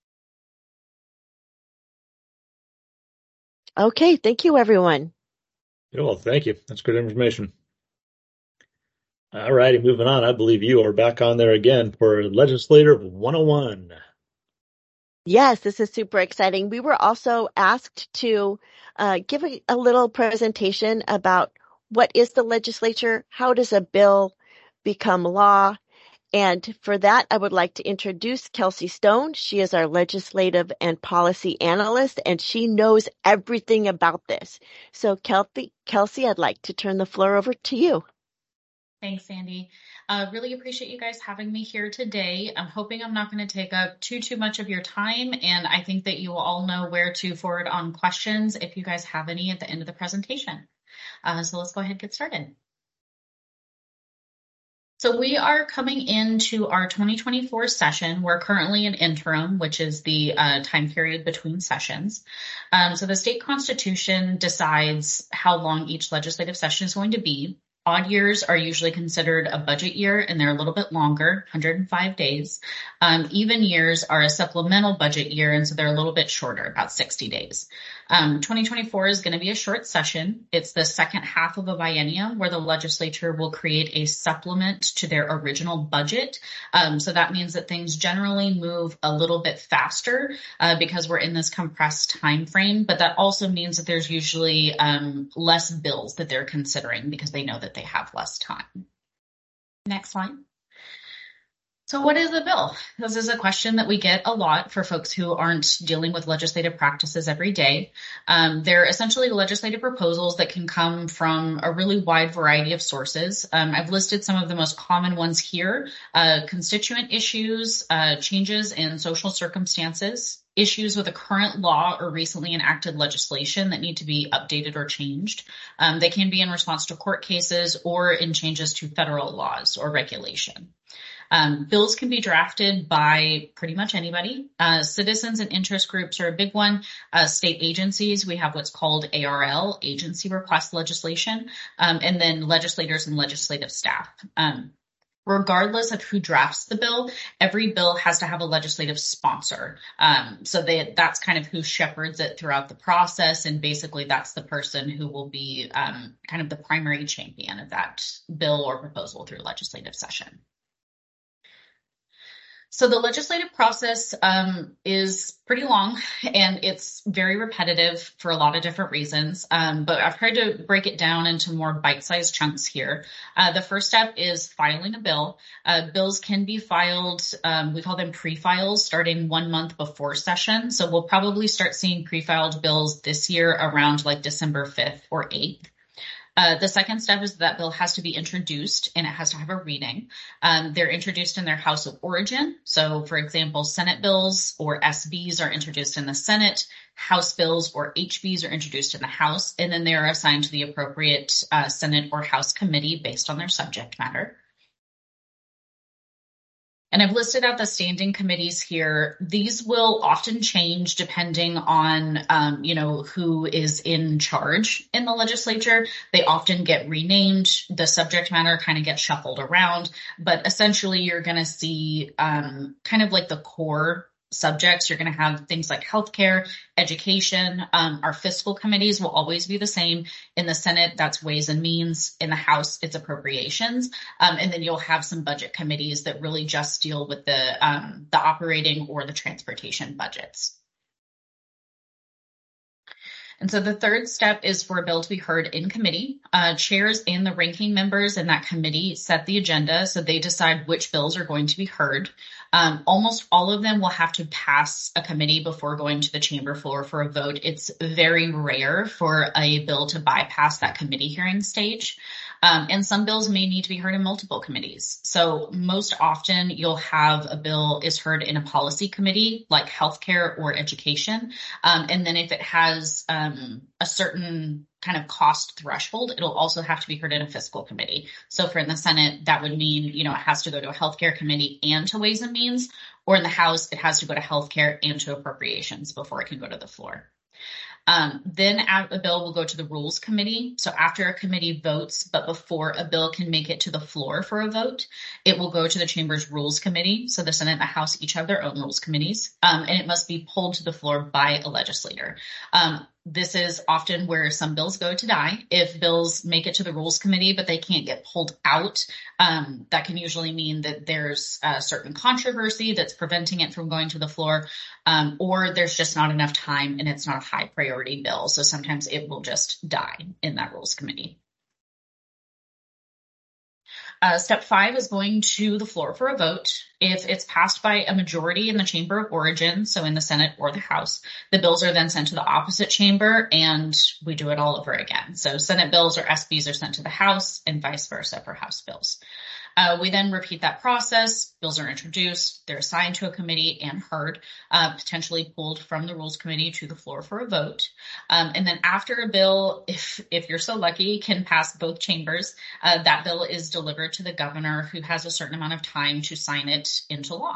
Okay, thank you, everyone. Yeah, well, thank you. That's good information. All righty, moving on. I believe you are back on there again for Legislative 101. Yes, this is super exciting. We were also asked to give a little presentation about what is the legislature, how does a bill become law, and for that, I would like to introduce Kelsey Stone. She is our legislative and policy analyst, and she knows everything about this. So Kelsey, I'd like to turn the floor over to you. Thanks, Sandy. Really appreciate you guys having me here today. I'm hoping I'm not going to take up too much of your time, and I think that you will all know where to forward on questions if you guys have any at the end of the presentation. So let's go ahead and get started. So we are coming into our 2024 session. We're currently in interim, which is the time period between sessions. So the state constitution decides how long each legislative session is going to be. Odd years are usually considered a budget year, and they're a little bit longer, 105 days. Even years are a supplemental budget year, and so they're a little bit shorter, about 60 days. 2024 is going to be a short session. It's the second half of a biennium where the legislature will create a supplement to their original budget. So that means that things generally move a little bit faster because we're in this compressed time frame. But that also means that there's usually less bills that they're considering because they know that they have less time. Next slide. So what is a bill? This is a question that we get a lot for folks who aren't dealing with legislative practices every day. They're essentially legislative proposals that can come from a really wide variety of sources. I've listed some of the most common ones here: constituent issues, changes in social circumstances, issues with a current law or recently enacted legislation that need to be updated or changed. They can be in response to court cases or in changes to federal laws or regulation. Bills can be drafted by pretty much anybody. Citizens and interest groups are a big one. State agencies, we have what's called ARL, agency request legislation, and then legislators and legislative staff. Regardless of who drafts the bill, every bill has to have a legislative sponsor. So that's kind of who shepherds it throughout the process. And basically that's the person who will be kind of the primary champion of that bill or proposal through legislative session. So the legislative process is pretty long and it's very repetitive for a lot of different reasons. But I've tried to break it down into more bite-sized chunks here. The first step is filing a bill. Bills can be filed, we call them pre-files, starting 1 month before session. So we'll probably start seeing pre-filed bills this year around like December 5th or 8th. The second step is that bill has to be introduced and it has to have a reading. They're introduced in their house of origin. So, for example, Senate bills or SBs are introduced in the Senate. House bills or HBs are introduced in the House, and then they are assigned to the appropriate Senate or House committee based on their subject matter. And I've listed out the standing committees here. These will often change depending on, who is in charge in the legislature. They often get renamed. The subject matter kind of gets shuffled around, but essentially you're going to see kind of like the core subjects. You're going to have things like healthcare, education. Our fiscal committees will always be the same. In the Senate, that's Ways and Means. In the House, it's Appropriations. And then you'll have some budget committees that really just deal with the operating or the transportation budgets. And so the third step is for a bill to be heard in committee. Chairs and the ranking members in that committee set the agenda, so they decide which bills are going to be heard. Almost all of them will have to pass a committee before going to the chamber floor for a vote. It's very rare for a bill to bypass that committee hearing stage. And some bills may need to be heard in multiple committees. So most often you'll have a bill is heard in a policy committee like healthcare or education. And then if it has a certain kind of cost threshold, it'll also have to be heard in a fiscal committee. So for in the Senate, that would mean, it has to go to a healthcare committee and to Ways and Means, or in the House, it has to go to healthcare and to appropriations before it can go to the floor. Then a bill will go to the Rules Committee. So after a committee votes, but before a bill can make it to the floor for a vote, it will go to the Chamber's Rules Committee. So the Senate and the House each have their own rules committees, and it must be pulled to the floor by a legislator. This is often where some bills go to die. If bills make it to the Rules Committee, but they can't get pulled out, that can usually mean that there's a certain controversy that's preventing it from going to the floor, or there's just not enough time and it's not a high priority bill. So sometimes it will just die in that Rules Committee. Step 5 is going to the floor for a vote. If it's passed by a majority in the chamber of origin, so in the Senate or the House, the bills are then sent to the opposite chamber and we do it all over again. So Senate bills or SBs are sent to the House and vice versa for House bills. We then repeat that process. Bills are introduced, they're assigned to a committee and heard, potentially pulled from the Rules Committee to the floor for a vote. And then after a bill, if you're so lucky, can pass both chambers, that bill is delivered to the governor, who has a certain amount of time to sign it into law.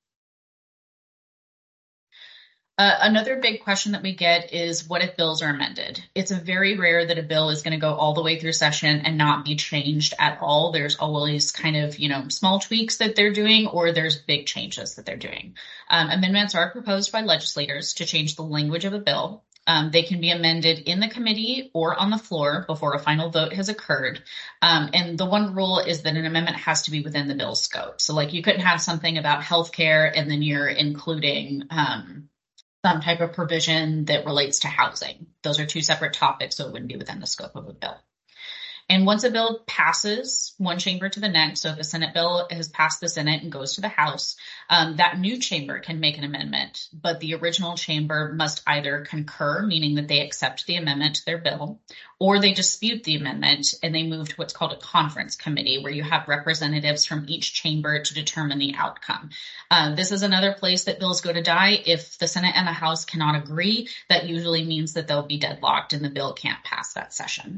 Another big question that we get is, what if bills are amended? It's very rare that a bill is going to go all the way through session and not be changed at all. There's always kind of, small tweaks that they're doing, or there's big changes that they're doing. Amendments are proposed by legislators to change the language of a bill. They can be amended in the committee or on the floor before a final vote has occurred. And the one rule is that an amendment has to be within the bill's scope. So you couldn't have something about healthcare and then you're including some type of provision that relates to housing. Those are two separate topics, so it wouldn't be within the scope of a bill. And once a bill passes one chamber to the next, so if a Senate bill has passed the Senate and goes to the House, that new chamber can make an amendment, but the original chamber must either concur, meaning that they accept the amendment to their bill, or they dispute the amendment and they move to what's called a conference committee, where you have representatives from each chamber to determine the outcome. This is another place that bills go to die. If the Senate and the House cannot agree, that usually means that they'll be deadlocked and the bill can't pass that session.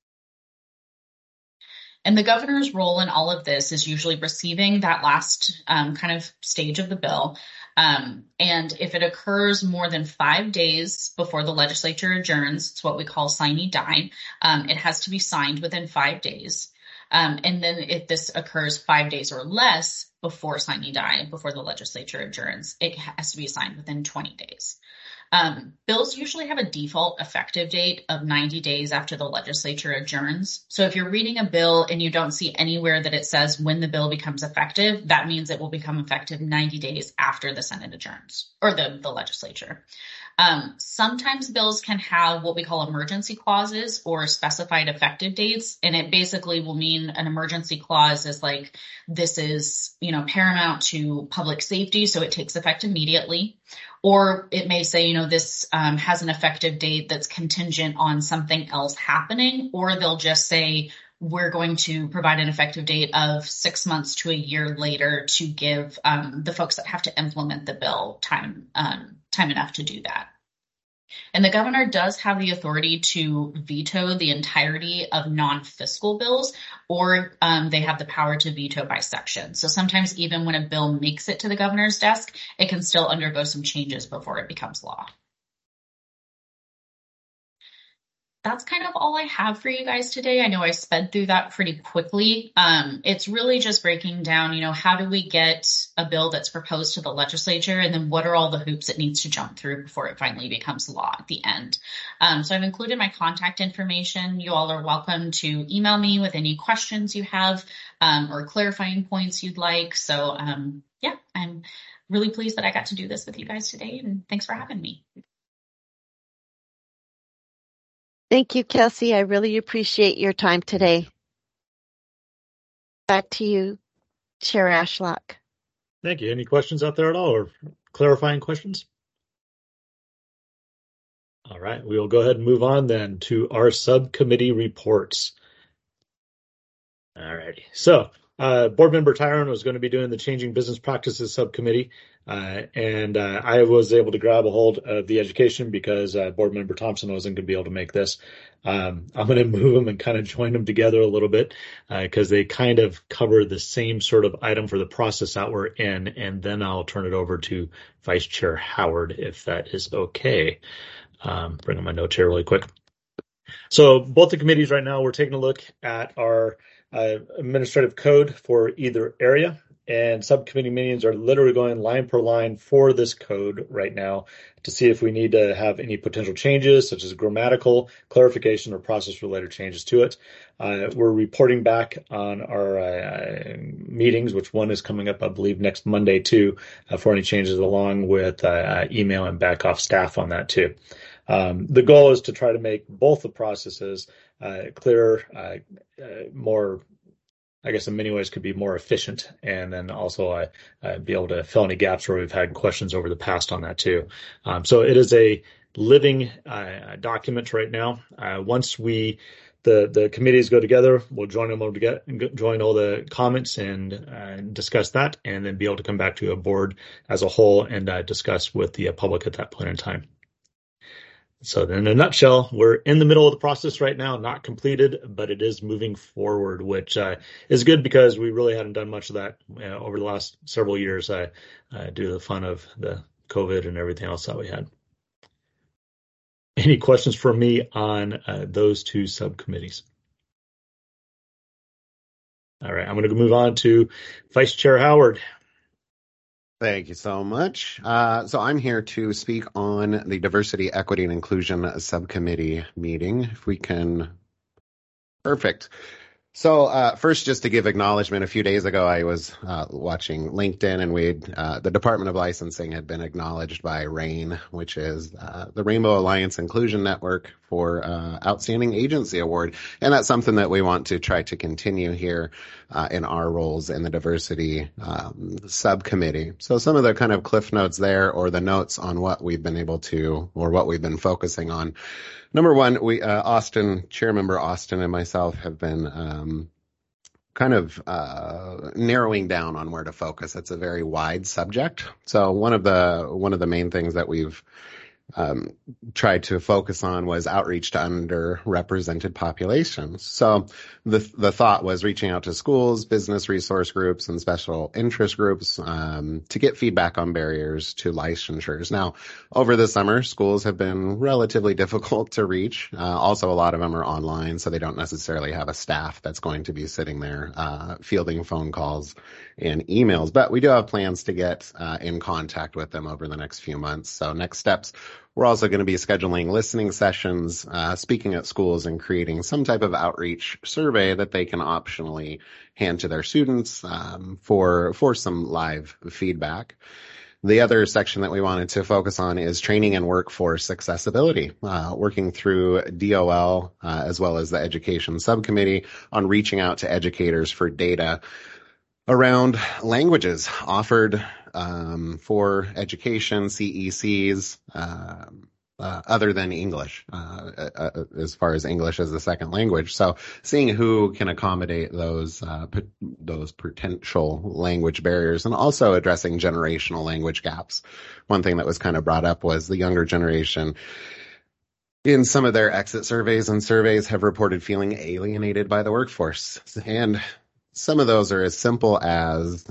And the governor's role in all of this is usually receiving that last kind of stage of the bill. And if it occurs more than 5 days before the legislature adjourns, it's what we call sine die. It has to be signed within 5 days. And then if this occurs 5 days or less before sine die, before the legislature adjourns, it has to be signed within 20 days. Bills usually have a default effective date of 90 days after the legislature adjourns. So if you're reading a bill and you don't see anywhere that it says when the bill becomes effective, that means it will become effective 90 days after the Senate adjourns, or the legislature. Sometimes bills can have what we call emergency clauses or specified effective dates, and it basically will mean an emergency clause is like, this is, paramount to public safety, so it takes effect immediately. Or it may say, this has an effective date that's contingent on something else happening, or they'll just say, we're going to provide an effective date of 6 months to a year later to give the folks that have to implement the bill time enough to do that. And the governor does have the authority to veto the entirety of non-fiscal bills, or they have the power to veto by section. So sometimes even when a bill makes it to the governor's desk, it can still undergo some changes before it becomes law. That's kind of all I have for you guys today. I know I sped through that pretty quickly. It's really just breaking down, how do we get a bill that's proposed to the legislature, and then what are all the hoops it needs to jump through before it finally becomes law at the end. So I've included my contact information. You all are welcome to email me with any questions you have or clarifying points you'd like. So yeah, I'm really pleased that I got to do this with you guys today, and thanks for having me. Thank you, Kelsey. I really appreciate your time today. Back to you, Chair Ashlock. Thank you. Any questions out there at all, or clarifying questions? All right, we will go ahead and move on then to our subcommittee reports. All righty. So Board Member Tyron was going to be doing the Changing Business Practices Subcommittee, and I was able to grab a hold of the education because Board Member Thompson wasn't going to be able to make this. I'm going to move them and kind of join them together a little bit because they kind of cover the same sort of item for the process that we're in, and then I'll turn it over to Vice Chair Howard if that is okay. Bring up my notes here really quick. So both the committees right now, we're taking a look at our administrative code for either area, and subcommittee meetings are literally going line per line for this code right now to see if we need to have any potential changes, such as grammatical, clarification, or process-related changes to it. We're reporting back on our meetings, which one is coming up, I believe, next Monday, too, for any changes, along with email and back-off staff on that, too. The goal is to try to make both the processes clearer, more, I guess in many ways could be more efficient, and then also be able to fill any gaps where we've had questions over the past on that too. So it is a living document right now. Once the committees go together, we'll join them all together, join all the comments and discuss that, and then be able to come back to a board as a whole and discuss with the public at that point in time. So in a nutshell, we're in the middle of the process right now, not completed, but it is moving forward, which is good because we really hadn't done much of that over the last several years due to the fun of the COVID and everything else that we had. Any questions for me on those two subcommittees? All right, I'm going to move on to Vice Chair Howard. Thank you so much. So I'm here to speak on the Diversity, Equity, and Inclusion Subcommittee meeting. If we can. Perfect. So first, just to give acknowledgement, a few days ago, I was watching LinkedIn, and the Department of Licensing had been acknowledged by RAIN, which is the Rainbow Alliance Inclusion Network for Outstanding Agency Award. And that's something that we want to try to continue here in our roles in the diversity subcommittee. So some of the kind of cliff notes there, or the notes on what we've been able to, or what we've been focusing on. Number one, Chair Member Austin and myself have been kind of narrowing down on where to focus. It's a very wide subject. So one of the main things that we've tried to focus on was outreach to underrepresented populations. So the thought was reaching out to schools, business resource groups, and special interest groups to get feedback on barriers to licensures. Now, over the summer, schools have been relatively difficult to reach. Also, a lot of them are online, so they don't necessarily have a staff that's going to be sitting there fielding phone calls and emails. But we do have plans to get in contact with them over the next few months. So next steps, we're also going to be scheduling listening sessions, speaking at schools, and creating some type of outreach survey that they can optionally hand to their students for some live feedback. The other section that we wanted to focus on is training and workforce accessibility, working through DOL as well as the education subcommittee on reaching out to educators for data around languages offered for education, CECs, other than English, as far as English as a second language. So seeing who can accommodate those potential language barriers, and also addressing generational language gaps. One thing that was kind of brought up was the younger generation in some of their exit surveys and surveys have reported feeling alienated by the workforce. And some of those are as simple as,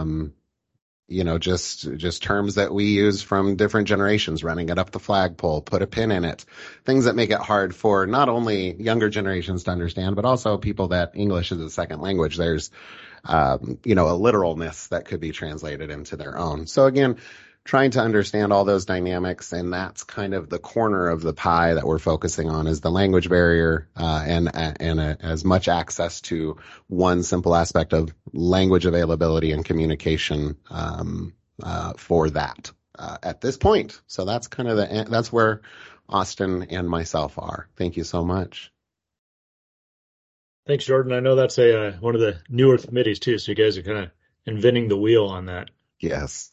just terms that we use from different generations, running it up the flagpole, put a pin in it, things that make it hard for not only younger generations to understand, but also people that English is a second language. There's, a literalness that could be translated into their own. So again, trying to understand all those dynamics, and that's kind of the corner of the pie that we're focusing on is the language barrier and as much access to one simple aspect of language availability and communication for that at this point. So that's kind of that's where Austin and myself are. Thank you so much. Thanks, Jordan. I know that's one of the newer committees too, so you guys are kind of inventing the wheel on that. Yes.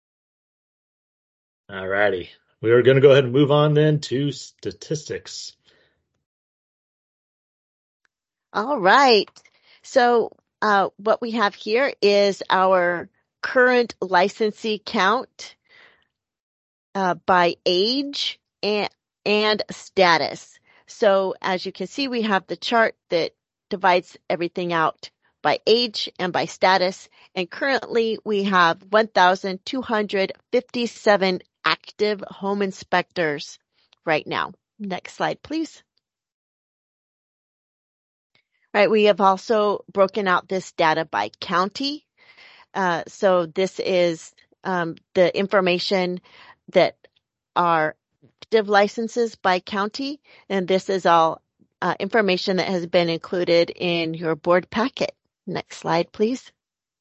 All righty. We are going to go ahead and move on then to statistics. All right. So what we have here is our current licensee count by age and status. So as you can see, we have the chart that divides everything out by age and by status. And currently we have 1,257 active home inspectors right now. Next slide, please. All right, we have also broken out this data by county. So this is the information that are active licenses by county, and this is all information that has been included in your board packet. Next slide, please.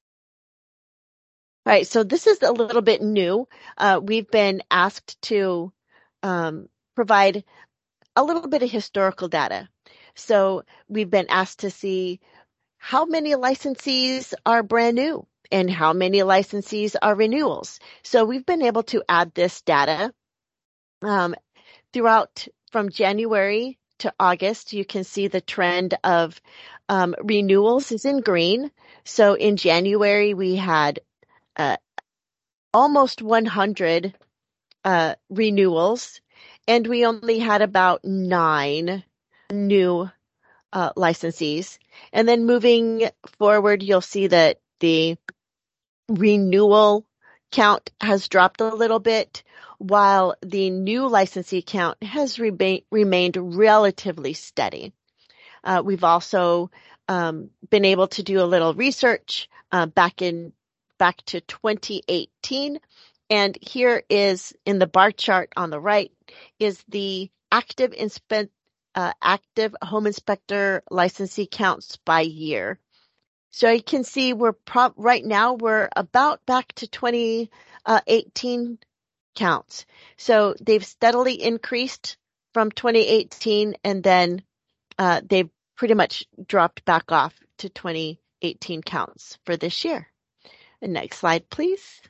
All right, so this is a little bit new. We've been asked to provide a little bit of historical data. So we've been asked to see how many licensees are brand new and how many licensees are renewals. So we've been able to add this data throughout from January to August. You can see the trend of renewals is in green. So in January, we had almost 100 renewals, and we only had about 9 new licensees. And then moving forward, you'll see that the renewal count has dropped a little bit, while the new licensee count has remained relatively steady. We've also been able to do a little research back to 2018. And here is in the bar chart on the right is the active home inspector licensee counts by year. So you can see right now we're about back to 2018 counts. So they've steadily increased from 2018, and then they've pretty much dropped back off to 2018 counts for this year. And next slide, please.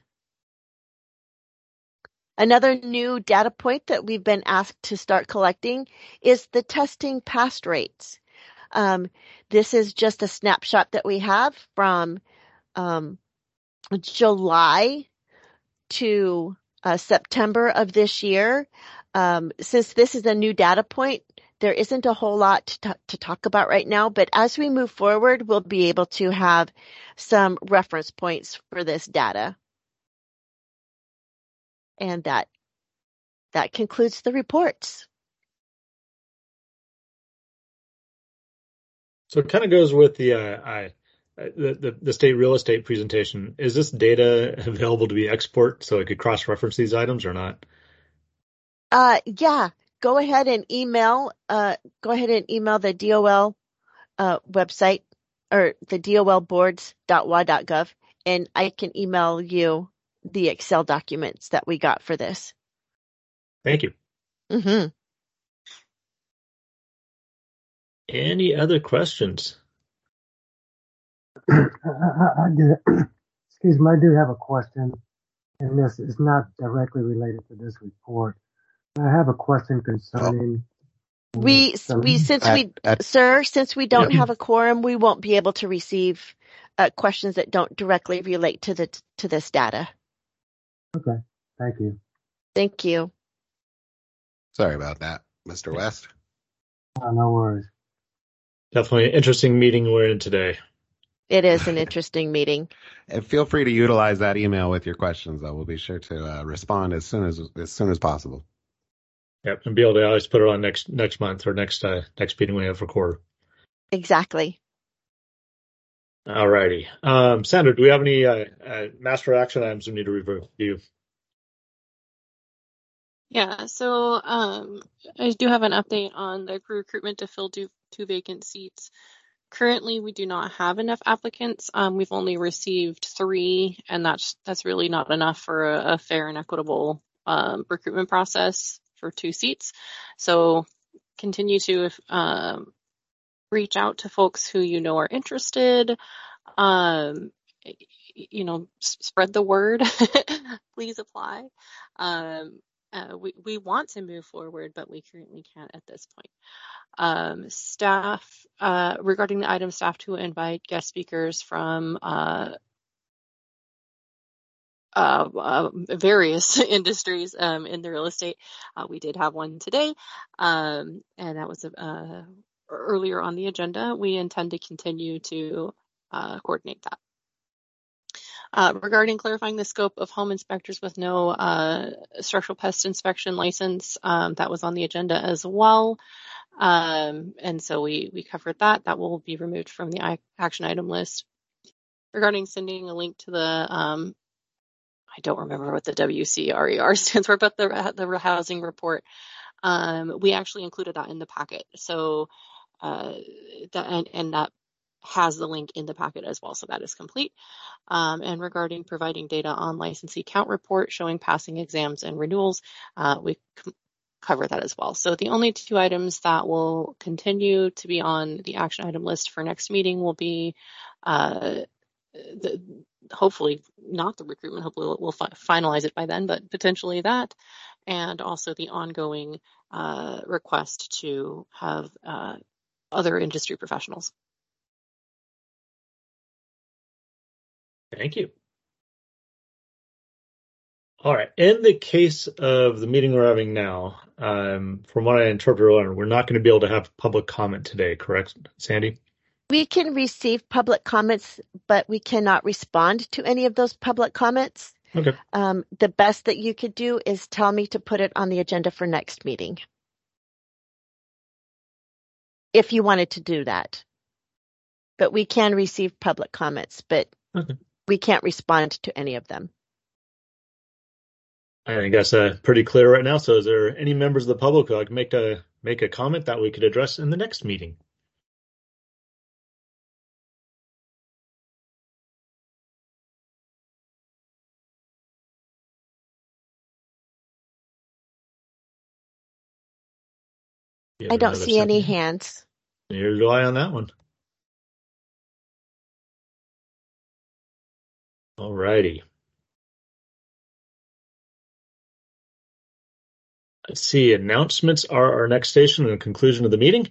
Another new data point that we've been asked to start collecting is the testing pass rates. This is just a snapshot that we have from July to September of this year. Since this is a new data point, there isn't a whole lot to talk about right now, but as we move forward, we'll be able to have some reference points for this data. And that concludes the reports. So it kind of goes with the state real estate presentation. Is this data available to be export so it could cross-reference these items or not? Yeah. Go ahead and email the DOL website or the dolboards.wa.gov, and I can email you the Excel documents that we got for this. Thank you. Mm-hmm. Any other questions? I do have a question, and this is not directly related to this report. I have a question concerning. Since we don't have a quorum, we won't be able to receive questions that don't directly relate to this data. Okay, thank you. Thank you. Sorry about that. Mr. West? No worries. Definitely an interesting meeting we're in today. It is an interesting meeting. And feel free to utilize that email with your questions. I will be sure to respond as soon as possible. Yep, and be able to always put it on next month or next meeting we have for quarter. Exactly. All righty. Sandra, do we have any master action items we need to review? Yeah, so I do have an update on the recruitment to fill two vacant seats. Currently, we do not have enough applicants. We've only received 3, and that's really not enough for a fair and equitable recruitment process for 2 seats. So continue to reach out to folks who you know are interested. Spread the word. Please apply. We want to move forward, but we currently can't at this point. Staff, regarding the item, staff to invite guest speakers from various industries in the real estate. We did have one today, and that was earlier on the agenda. We intend to continue to coordinate that. Regarding clarifying the scope of home inspectors with no structural pest inspection license, that was on the agenda as well. And so we covered that. That will be removed from the action item list. Regarding sending a link to the, I don't remember what the WCRER stands for, but the housing report, we actually included that in the packet. So that has the link in the packet as well. So that is complete. And regarding providing data on licensee count report showing passing exams and renewals, we cover that as well. So the only 2 items that will continue to be on the action item list for next meeting will be hopefully not the recruitment. Hopefully we'll finalize it by then, but potentially that, and also the ongoing request to have other industry professionals. Thank you. All right. In the case of the meeting we're having now, from what I interpreted earlier, we're not going to be able to have public comment today, correct, Sandy? We can receive public comments, but we cannot respond to any of those public comments. Okay. The best that you could do is tell me to put it on the agenda for next meeting. If you wanted to do that. But we can receive public comments, but we can't respond to any of them. I think that's pretty clear right now. So is there any members of the public who like make a comment that we could address in the next meeting? I don't see any hands. Neither do I on that one. All righty. Let's see. Announcements are our next station and the conclusion of the meeting.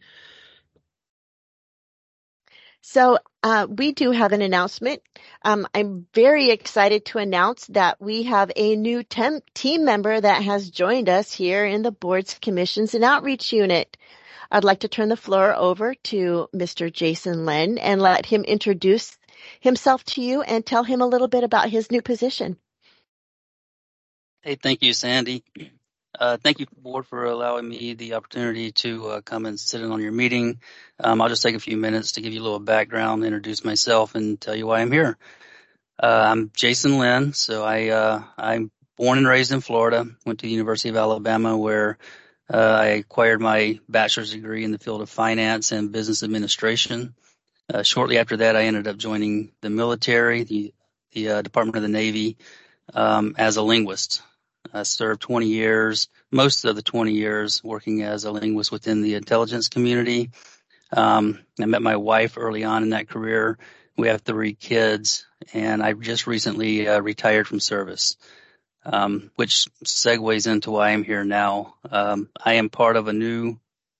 So we do have an announcement. I'm very excited to announce that we have a new team member that has joined us here in the Boards, Commissions, and Outreach Unit. I'd like to turn the floor over to Mr. Jason Len and let him introduce himself to you and tell him a little bit about his new position. Hey, thank you, Sandy. Thank you, Board, for allowing me the opportunity to come and sit in on your meeting. I'll just take a few minutes to give you a little background, introduce myself, and tell you why I'm here. I'm Jason Lynn. So I'm born and raised in Florida, went to the University of Alabama, where I acquired my bachelor's degree in the field of finance and business administration. Shortly after that, I ended up joining the military, the Department of the Navy, as a linguist. I served 20 years, most of the 20 years working as a linguist within the intelligence community. I met my wife early on in that career. We have 3 kids, and I just recently retired from service, which segues into why I'm here now. I am part of a new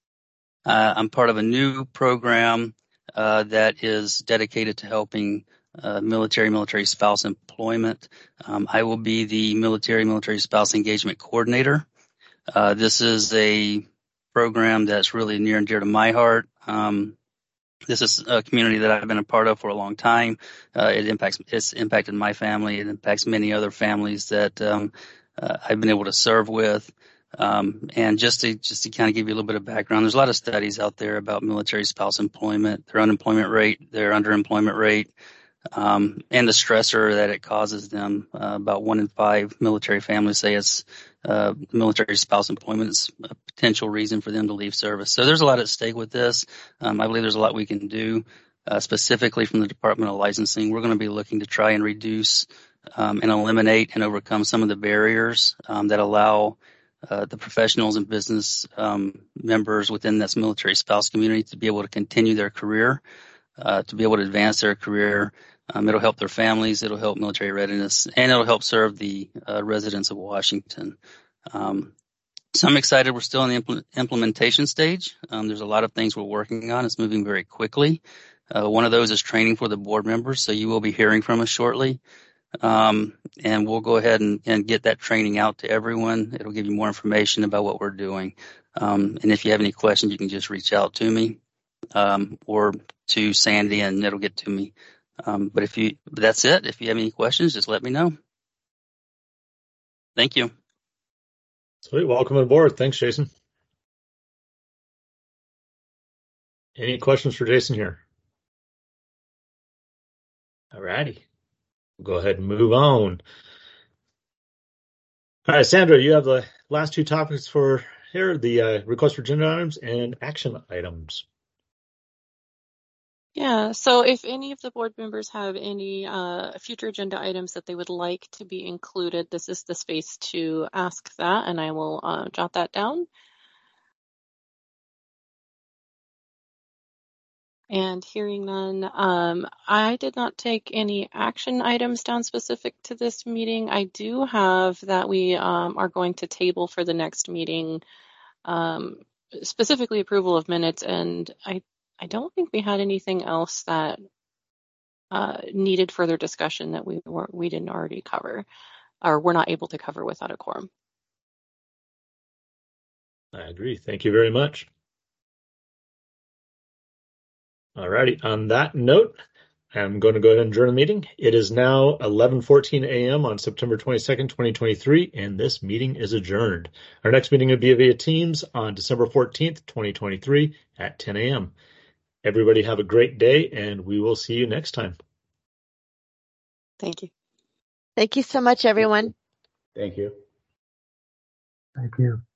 program that is dedicated to helping military spouse employment. I will be the military spouse engagement coordinator. This is a program that's really near and dear to my heart. This is a community that I've been a part of for a long time. It's impacted my family. It impacts many other families that I've been able to serve with. And just to kind of give you a little bit of background, there's a lot of studies out there about military spouse employment, their unemployment rate, their underemployment rate, and the stressor that it causes them. About 1 in 5 military families say it's military spouse employment is a potential reason for them to leave service. So there's a lot at stake with this. I believe there's a lot we can do, specifically from the Department of Licensing. We're going to be looking to try and reduce and eliminate and overcome some of the barriers that allow the professionals and business members within this military spouse community to be able to continue their career, to be able to advance their career. It'll help their families, it'll help military readiness, and it'll help serve the residents of Washington. So I'm excited. We're still in the implementation stage. There's a lot of things we're working on. It's moving very quickly. One of those is training for the board members, so you will be hearing from us shortly. And we'll go ahead and get that training out to everyone. It'll give you more information about what we're doing. And if you have any questions, you can just reach out to me or to Sandy, and it'll get to me. But that's it. If you have any questions, just let me know. Thank you. Sweet. Welcome aboard. Thanks, Jason. Any questions for Jason here? All righty. We'll go ahead and move on. All right, Sandra, you have the last 2 topics for here, the request for agenda items and action items. Yeah, so if any of the board members have any future agenda items that they would like to be included, this is the space to ask that, and I will jot that down. And hearing none, I did not take any action items down specific to this meeting. I do have that we are going to table for the next meeting, specifically approval of minutes, and I don't think we had anything else that needed further discussion that we didn't already cover or were not able to cover without a quorum. I agree. Thank you very much. All righty. On that note, I'm going to go ahead and adjourn the meeting. It is now 11:14 a.m. on September 22nd, 2023, and this meeting is adjourned. Our next meeting will be via Teams on December 14th, 2023 at 10 a.m. Everybody have a great day, and we will see you next time. Thank you. Thank you so much, everyone. Thank you. Thank you.